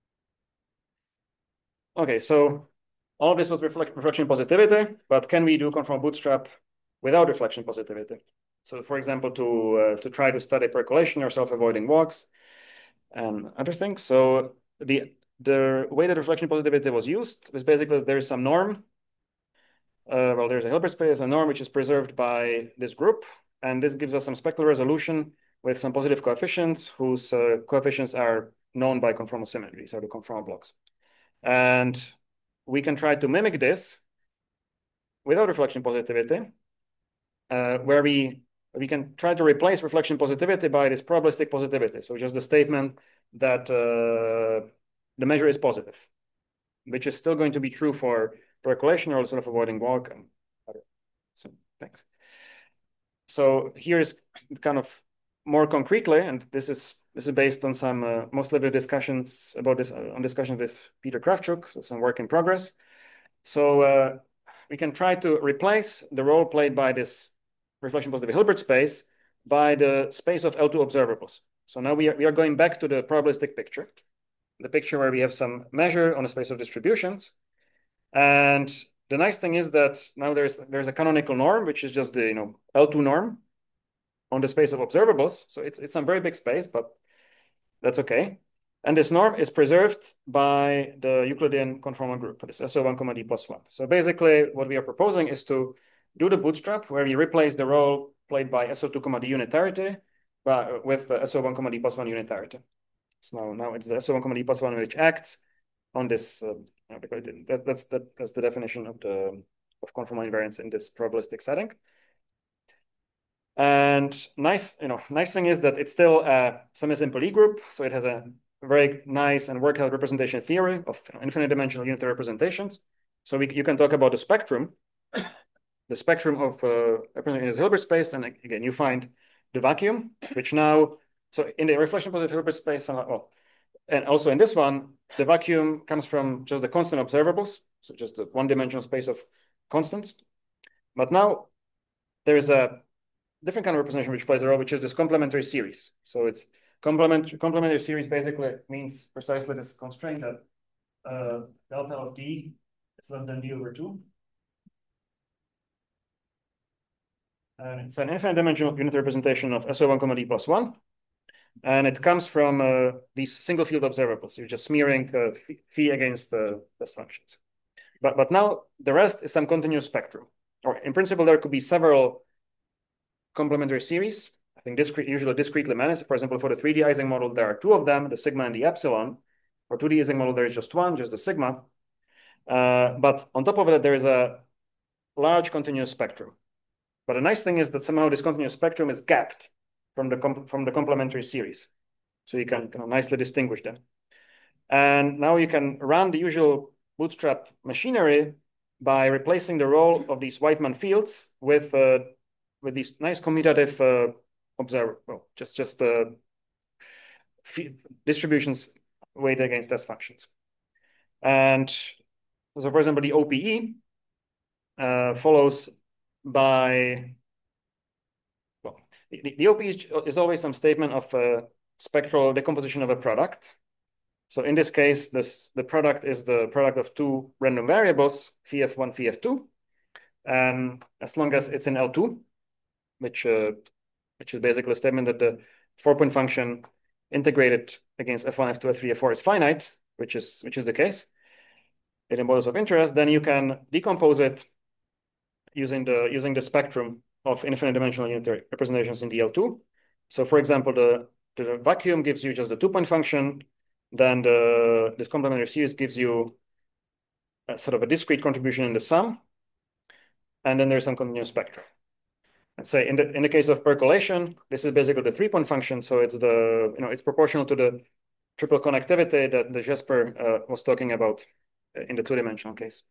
okay, so all of this was reflect reflection positivity, but can we do conformal bootstrap without reflection positivity? So for example, to uh, to try to study percolation or self-avoiding walks and other things. So the the way that reflection positivity was used was basically there is some norm uh, well, there's a Hilbert space, a norm which is preserved by this group, and this gives us some spectral resolution with some positive coefficients whose uh, coefficients are known by conformal symmetry, so the conformal blocks. And we can try to mimic this without reflection positivity, uh, where we we can try to replace reflection positivity by this probabilistic positivity. So just the statement that uh, the measure is positive, which is still going to be true for percolation or self-avoiding walk. And other. So thanks. So here's kind of more concretely, and this is this is based on some uh, mostly the discussions about this uh, on discussions with Peter Kravchuk, so some work in progress. So uh, we can try to replace the role played by this reflection positive Hilbert space by the space of L two observables. So now we are, we are going back to the probabilistic picture, the picture where we have some measure on a space of distributions. And the nice thing is that now there's there's a canonical norm, which is just the you know L two norm on the space of observables. So it's it's some very big space, but that's okay. And this norm is preserved by the Euclidean conformal group, this S O one comma D plus one. So basically what we are proposing is to do the bootstrap where we replace the role played by S O two comma D unitarity but with the S O one comma D plus one unitarity. So now, now it's the S O one comma D plus one which acts on this, uh, that, that's, that, that's the definition of the of conformal invariance in this probabilistic setting. And nice, you know, nice thing is that it's still a semi-simple E group, so it has a very nice and worked out representation theory of you know, infinite dimensional unitary representations. So we, you can talk about the spectrum, the spectrum of uh, representation in Hilbert space, and again you find the vacuum, which now so in the reflection positive Hilbert space, uh, well, and also in this one, the vacuum comes from just the constant observables, so just the one-dimensional space of constants. But now there is a different kind of representation which plays a role, which is this complementary series. So it's complement complementary series basically means precisely this constraint that uh, delta of D is less than D over two. And it's an infinite dimensional unit representation of S O one comma D plus one. And it comes from uh, these single field observables. You're just smearing uh, phi against the test functions. But, but now the rest is some continuous spectrum. Or in principle, there could be several complementary series. I think discrete, usually discretely managed. For example, for the three D Ising model, there are two of them, the sigma and the epsilon. For two D Ising model, there is just one, just the sigma. Uh, but on top of it, there is a large continuous spectrum. But the nice thing is that somehow this continuous spectrum is gapped from the, from the complementary series. So you can kind of nicely distinguish them. And now you can run the usual bootstrap machinery by replacing the role of these Whiteman fields with uh, with these nice commutative uh, observer, well, just just uh, distributions weighted against test functions. And so, for example, the O P E uh, follows by well, the, the O P E is, is always some statement of uh, spectral decomposition of a product. So in this case, this the product is the product of two random variables, phi f one, phi f two, and as long as it's in L two. Which uh, which is basically a statement that the four-point function integrated against f one, f two, f three, f four is finite, which is which is the case in models of interest. Then you can decompose it using the using the spectrum of infinite dimensional unitary representations in the L two. So, for example, the the vacuum gives you just the two-point function. Then the this complementary series gives you a sort of a discrete contribution in the sum, and then there's some continuous spectrum. And say in the in the case of percolation, this is basically the three-point function. So it's the you know it's proportional to the triple connectivity that the Jesper uh, was talking about in the two-dimensional case.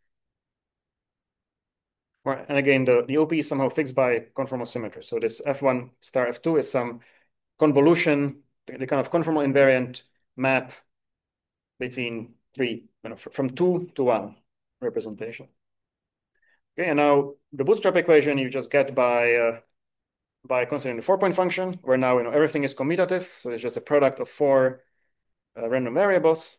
Right. And again, the, the O P is somehow fixed by conformal symmetry. So this f one star f two is some convolution, the kind of conformal invariant map between three, you know, from two to one representation. Okay, and now the bootstrap equation you just get by uh, by considering the four-point function, where now you know everything is commutative, so it's just a product of four uh, random variables,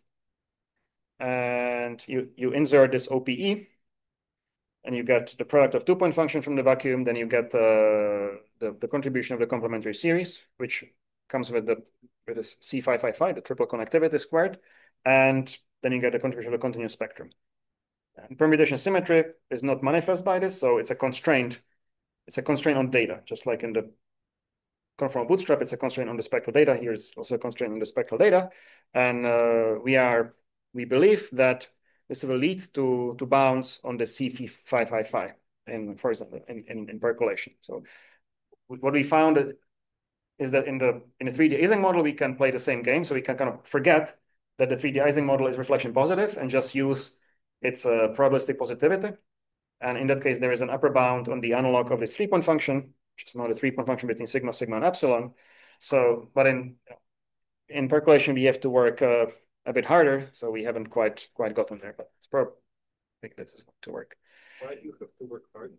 and you you insert this O P E, and you get the product of two-point function from the vacuum. Then you get uh, the the contribution of the complementary series, which comes with the with this C five five five, the triple connectivity squared, and then you get the contribution of the continuous spectrum. And permutation symmetry is not manifest by this, so it's a constraint. It's a constraint on data, just like in the conformal bootstrap, it's a constraint on the spectral data. Here it's also a constraint on the spectral data. And uh, we are we believe that this will lead to, to bounds on the C five five five in, for example, in, in, in percolation. So what we found is that in the in the three D Ising model, we can play the same game. So we can kind of forget that the three D Ising model is reflection positive and just use its uh, probabilistic positivity. And in that case, there is an upper bound on the analog of this three-point function, which is now the three-point function between sigma, sigma, and epsilon. So, but in in percolation, we have to work uh, a bit harder. So we haven't quite quite gotten there, but it's probably I think this is going to work. Why do you have to work hard?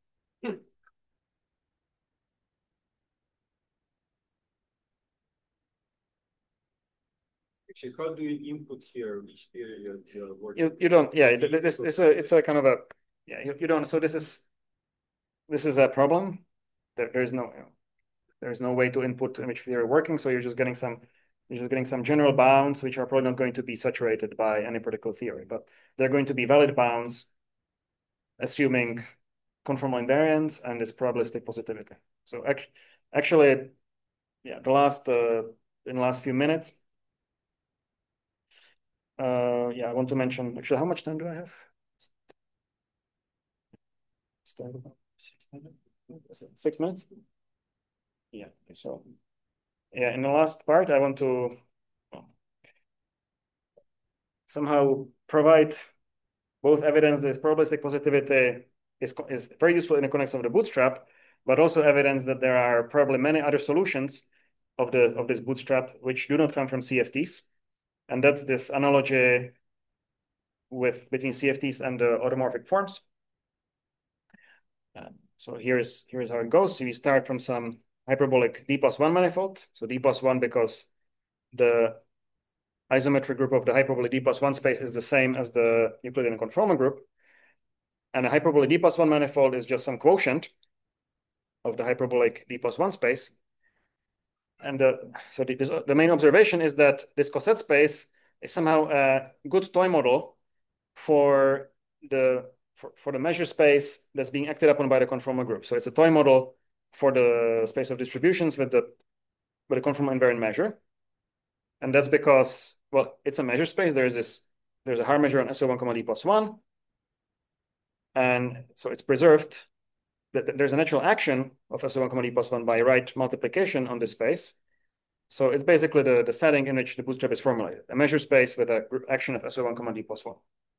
Actually, how do you input here which theory you're, you're working? You you don't yeah this it's a it's a kind of a yeah you, you don't so this is this is a problem. There there's no you know, there's no way to input which theory working. So you're just getting some you're just getting some general bounds which are probably not going to be saturated by any particular theory, but they're going to be valid bounds, assuming conformal invariance and this probabilistic positivity. So actually, actually, yeah, the last uh, in the last few minutes. Uh, yeah, I want to mention, actually, how much time do I have? Six minutes? Six minutes? Yeah, so, yeah, in the last part, I want to well, somehow provide both evidence that probabilistic positivity is, is very useful in the context of the bootstrap, but also evidence that there are probably many other solutions of, the, of this bootstrap which do not come from C F Ts. And that's this analogy with between C F Ts and the automorphic forms. Uh, so here's here's how it goes. So you start from some hyperbolic d plus one manifold. So d plus one because the isometric group of the hyperbolic d plus one space is the same as the Euclidean conformal group. And a hyperbolic d plus one manifold is just some quotient of the hyperbolic d plus one space. And uh, so the, this, the main observation is that this coset space is somehow a good toy model for the for, for the measure space that's being acted upon by the conformal group. So it's a toy model for the space of distributions with the with a conformal invariant measure. And that's because, well, it's a measure space. There's this there's a Haar measure on S O one comma d plus one. And so it's preserved. There's a natural action of S O one comma d plus one by right multiplication on this space. So it's basically the, the setting in which the bootstrap is formulated, a measure space with a action of S O one comma d plus one.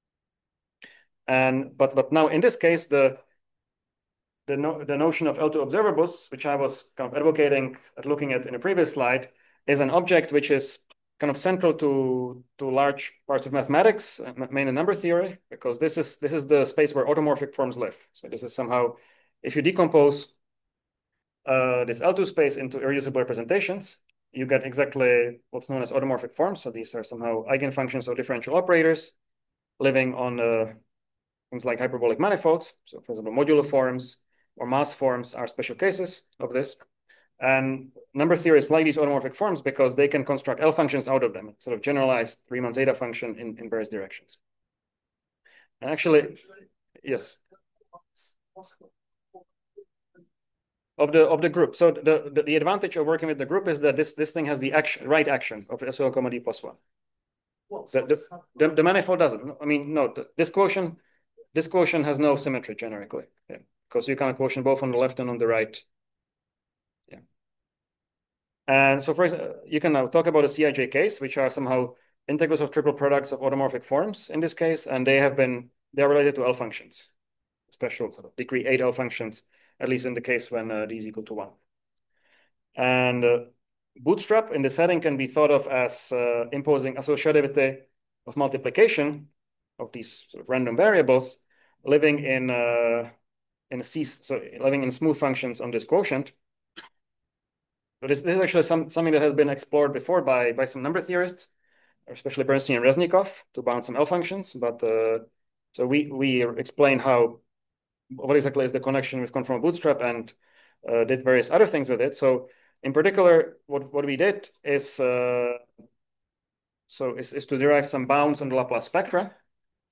And but but now in this case, the the no, the notion of L two observabus, which I was kind of advocating at looking at in a previous slide, is an object which is kind of central to to large parts of mathematics, mainly number theory, because this is this is the space where automorphic forms live. So this is somehow, if you decompose uh, this L two space into irreducible representations, you get exactly what's known as automorphic forms. So these are somehow eigenfunctions or differential operators living on uh, things like hyperbolic manifolds. So for example, modular forms or mass forms are special cases of this. And number theorists like these automorphic forms because they can construct L functions out of them, sort of generalized Riemann zeta function in, in various directions. And actually, yes. Of the of the group. So the, the, the advantage of working with the group is that this, this thing has the action, right action of S O one comma d plus one. The, the, the, the manifold doesn't. I mean, no, the, this quotient this quotient has no symmetry generically, yeah, because you can quotient both on the left and on the right. Yeah. And so for example, you can now talk about a C I J case, which are somehow integrals of triple products of automorphic forms in this case, and they have been they are related to L functions, special sort of degree eight L functions, at least in the case when uh, d is equal to one. And uh, bootstrap in the setting can be thought of as uh, imposing associativity of multiplication of these sort of random variables living in uh, in a C, so living in smooth functions on this quotient. So this, this is actually some, something that has been explored before by, by some number theorists, especially Bernstein and Reznikov, to bound some L functions. But uh, so we we explain how what exactly is the connection with conformal bootstrap and uh, did various other things with it. So in particular, what, what we did is uh, so is, is to derive some bounds on the Laplace spectra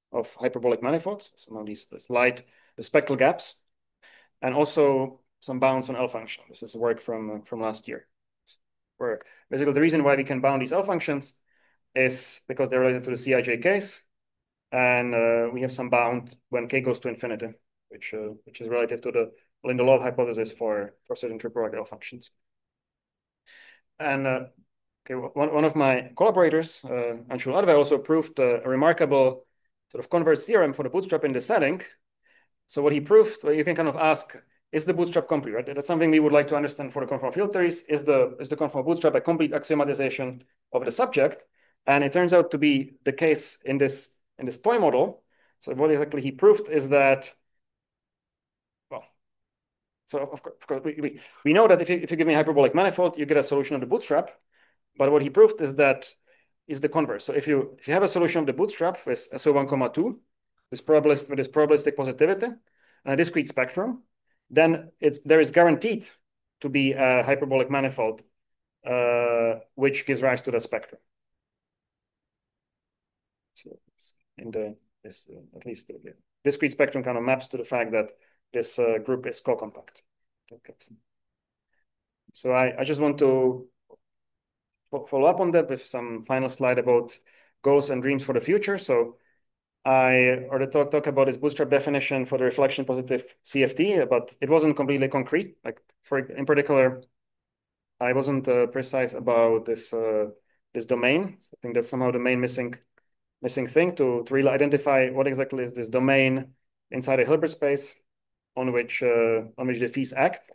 of hyperbolic manifolds, some of these this light, the spectral gaps, and also some bounds on L function. This is work from, from last year. Where basically the reason why we can bound these L functions is because they're related to the C I J case, and uh, we have some bound when k goes to infinity, which uh, which is related to the Lindelof hypothesis for, for certain triple L functions. And uh, okay, one, one of my collaborators, uh, Anshul Adve, also proved uh, a remarkable sort of converse theorem for the bootstrap in this setting. So what he proved, well, you can kind of ask, is the bootstrap complete, right? That's something we would like to understand for the conformal field theories. Is the, is the conformal bootstrap a complete axiomatization of the subject? And it turns out to be the case in this, in this toy model. So what exactly he proved is that, well, so of course, of course we, we, we know that if you, if you give me a hyperbolic manifold, you get a solution of the bootstrap. But what he proved is that is the converse. So if you if you have a solution of the bootstrap with S O one comma two, this probabilistic with this probabilistic positivity and a discrete spectrum, then it's there is guaranteed to be a hyperbolic manifold uh, which gives rise to that spectrum. So in the this uh, at least the discrete spectrum kind of maps to the fact that this uh, group is co-compact. Okay. So I, I just want to follow up on that with some final slide about goals and dreams for the future. So I already talk, talk about this bootstrap definition for the reflection positive C F T, but it wasn't completely concrete. Like for in particular, I wasn't uh, precise about this uh, this domain. I think that's somehow the main missing missing thing to, to really identify what exactly is this domain inside a Hilbert space on which uh, on which the fees act.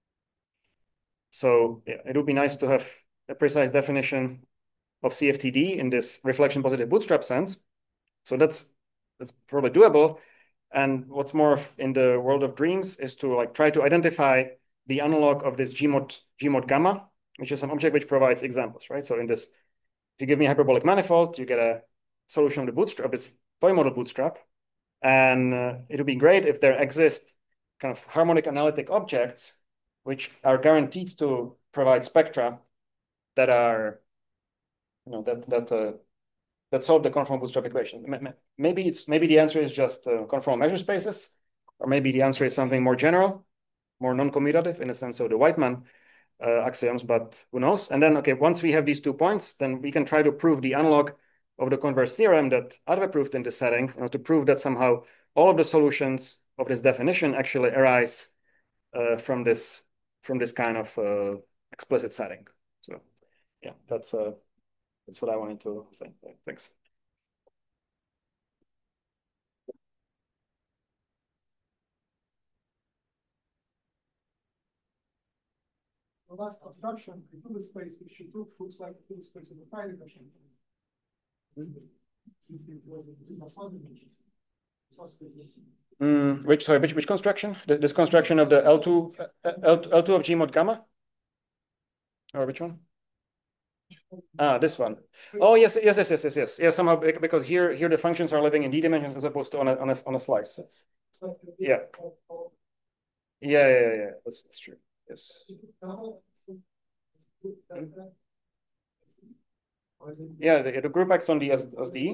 So yeah, it would be nice to have a precise definition of C F T D in this reflection positive bootstrap sense. So that's that's probably doable. And what's more in the world of dreams is to like try to identify the analog of this Gmod Gmod gamma, which is an object which provides examples, right? So in this, if you give me a hyperbolic manifold, you get a solution of the bootstrap, this toy model bootstrap. And uh, it would be great if there exist kind of harmonic analytic objects which are guaranteed to provide spectra that are, you know, that that uh, that solve the conformal bootstrap equation. Maybe it's maybe the answer is just uh, conformal measure spaces, or maybe the answer is something more general, more non-commutative in the sense of the Whiteman uh, axioms. But who knows? And then okay, once we have these two points, then we can try to prove the analog of the converse theorem that Adve proved in this setting, you know, to prove that somehow all of the solutions of this definition actually arise uh, from this from this kind of uh, explicit setting. So yeah, that's uh, that's what I wanted to say. Thanks. The last construction, the Hilbert space, which you took, looks like the Hilbert space of the Python version. Since it was a one dimension. Mm, which sorry, which which construction? This construction of the L two L L two of Gmod gamma, or which one? Ah, this one. Oh yes, yes, yes, yes, yes, yes. Yeah, somehow because here here the functions are living in d dimensions as opposed to on a on a on a slice. Yeah. Yeah, yeah, yeah, yeah. That's that's true. Yes. Yeah, the, the group acts on the as as the.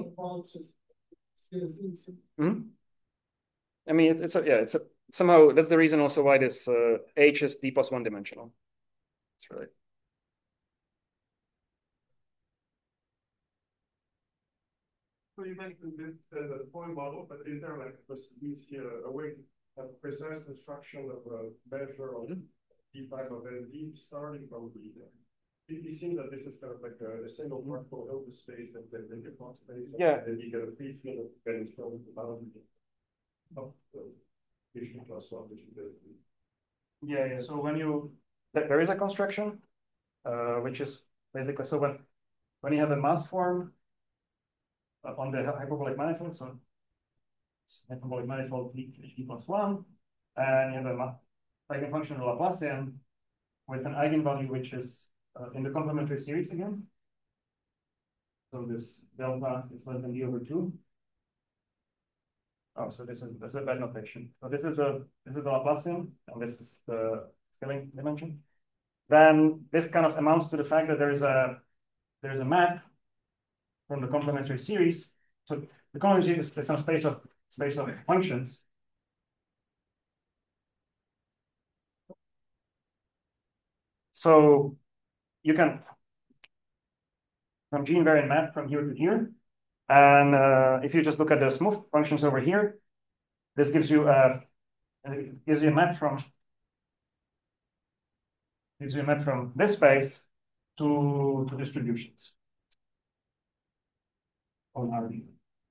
Hmm? I mean, it's it's a, yeah, it's a, somehow that's the reason also why this uh, H is d plus one dimensional. It's really. So you mentioned this as a point model, but is there like a way a precise construction of a measure of d five of S D starting from the it seems that this is kind of like a, a single particle Hilbert space and then the Fock space. Yeah. And you get a free field getting still with the boundary of the vision plus one, which is Yeah, yeah. So when you there is a construction, uh, which is basically so when when you have a mass form on the hyperbolic manifold, so hyperbolic manifold h d plus one, and you have a eigenfunction of Laplacian with an eigenvalue which is uh, in the complementary series again. So this delta is less than d over two. Oh, so this is this is a bad notation. So this is a this is the Laplacian, and this is the scaling dimension. Then this kind of amounts to the fact that there is a there is a map from the complementary series So the cohomology is some space of space of functions. So you can some G invariant map from here to here. And uh, if you just look at the smooth functions over here, this gives you a gives you a map from gives you a map from this space to, to distributions on R D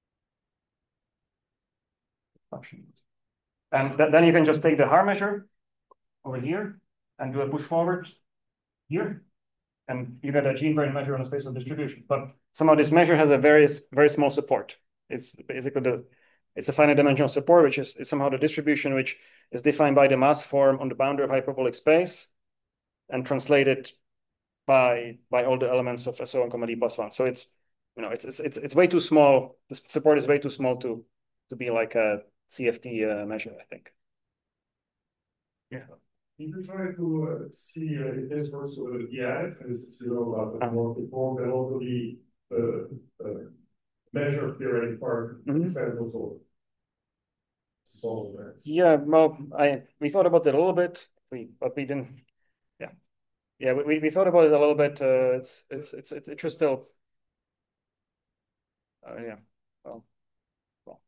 functions. And th then you can just take the Haar measure over here and do a push forward here, and you get a G invariant measure on a space of distribution. But somehow this measure has a very very small support. It's basically the it's a finite dimensional support, which is, is somehow the distribution which is defined by the mass form on the boundary of hyperbolic space and translated by by all the elements of S O one comma D plus one. So it's you know it's it's it's it's way too small. The support is way too small to to be like a C F T uh, measure, I think. Yeah. If you try to uh, see uh, if this works with the ad, and this is you know about the multiform, then also the uh, uh, measure theoretic part Mm-hmm. is also solved. Yeah, well, I we thought about it a little bit, we but we didn't. Yeah, yeah, we we thought about it a little bit. Uh, it's it's it's it's it was still. Uh, yeah, well, well.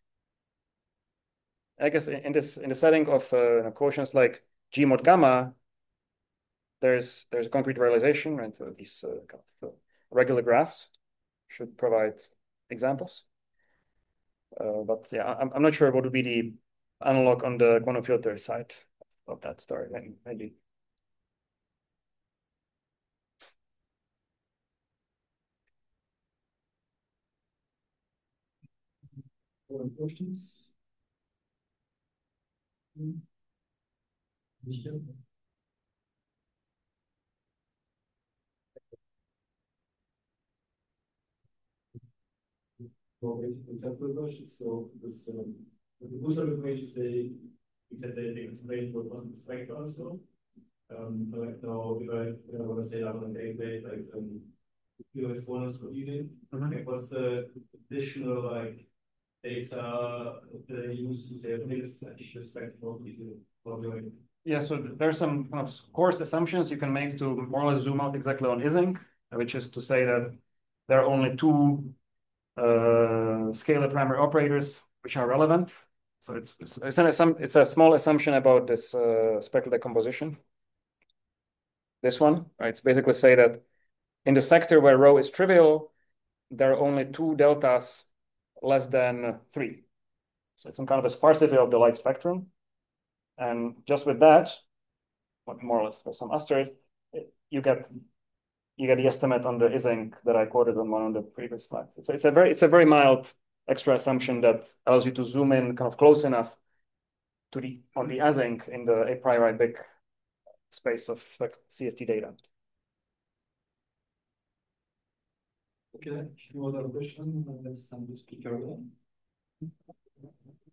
I guess in, in this in the setting of uh, quotients like G mod gamma, there's there's a concrete realization, right? So these uh, kind of uh, regular graphs should provide examples. Uh, but yeah, I'm I'm not sure what would be the analog on the quantum field theory side of that story. Maybe. Other questions? Michael? Well, basically, several questions. So this, um, the booster equations, they, you said they, they explain what one spectra also. Um, but like now, if I, you know, want to say that on an A plate, like, um, Q S one is using, Mhm. like, what's the additional, like, data they use to say, okay, this is actually the spectrum of these modeling? Yeah, so there's some kind of coarse assumptions you can make to more or less zoom out exactly on Ising, which is to say that there are only two uh, scalar primary operators which are relevant. So it's it's, it's, an assum it's a small assumption about this uh, spectral decomposition. This one, right? It's basically say that in the sector where rho is trivial, there are only two deltas less than three. So it's some kind of a sparsity of the light spectrum. And just with that, more or less with some asterisks, you get you get the estimate on the Ising that I quoted on one of the previous slides. It's, it's a very it's a very mild extra assumption that allows you to zoom in kind of close enough to the on the Ising in the a priori big space of like C F T data. Okay, if you have a question, let's send the speaker again.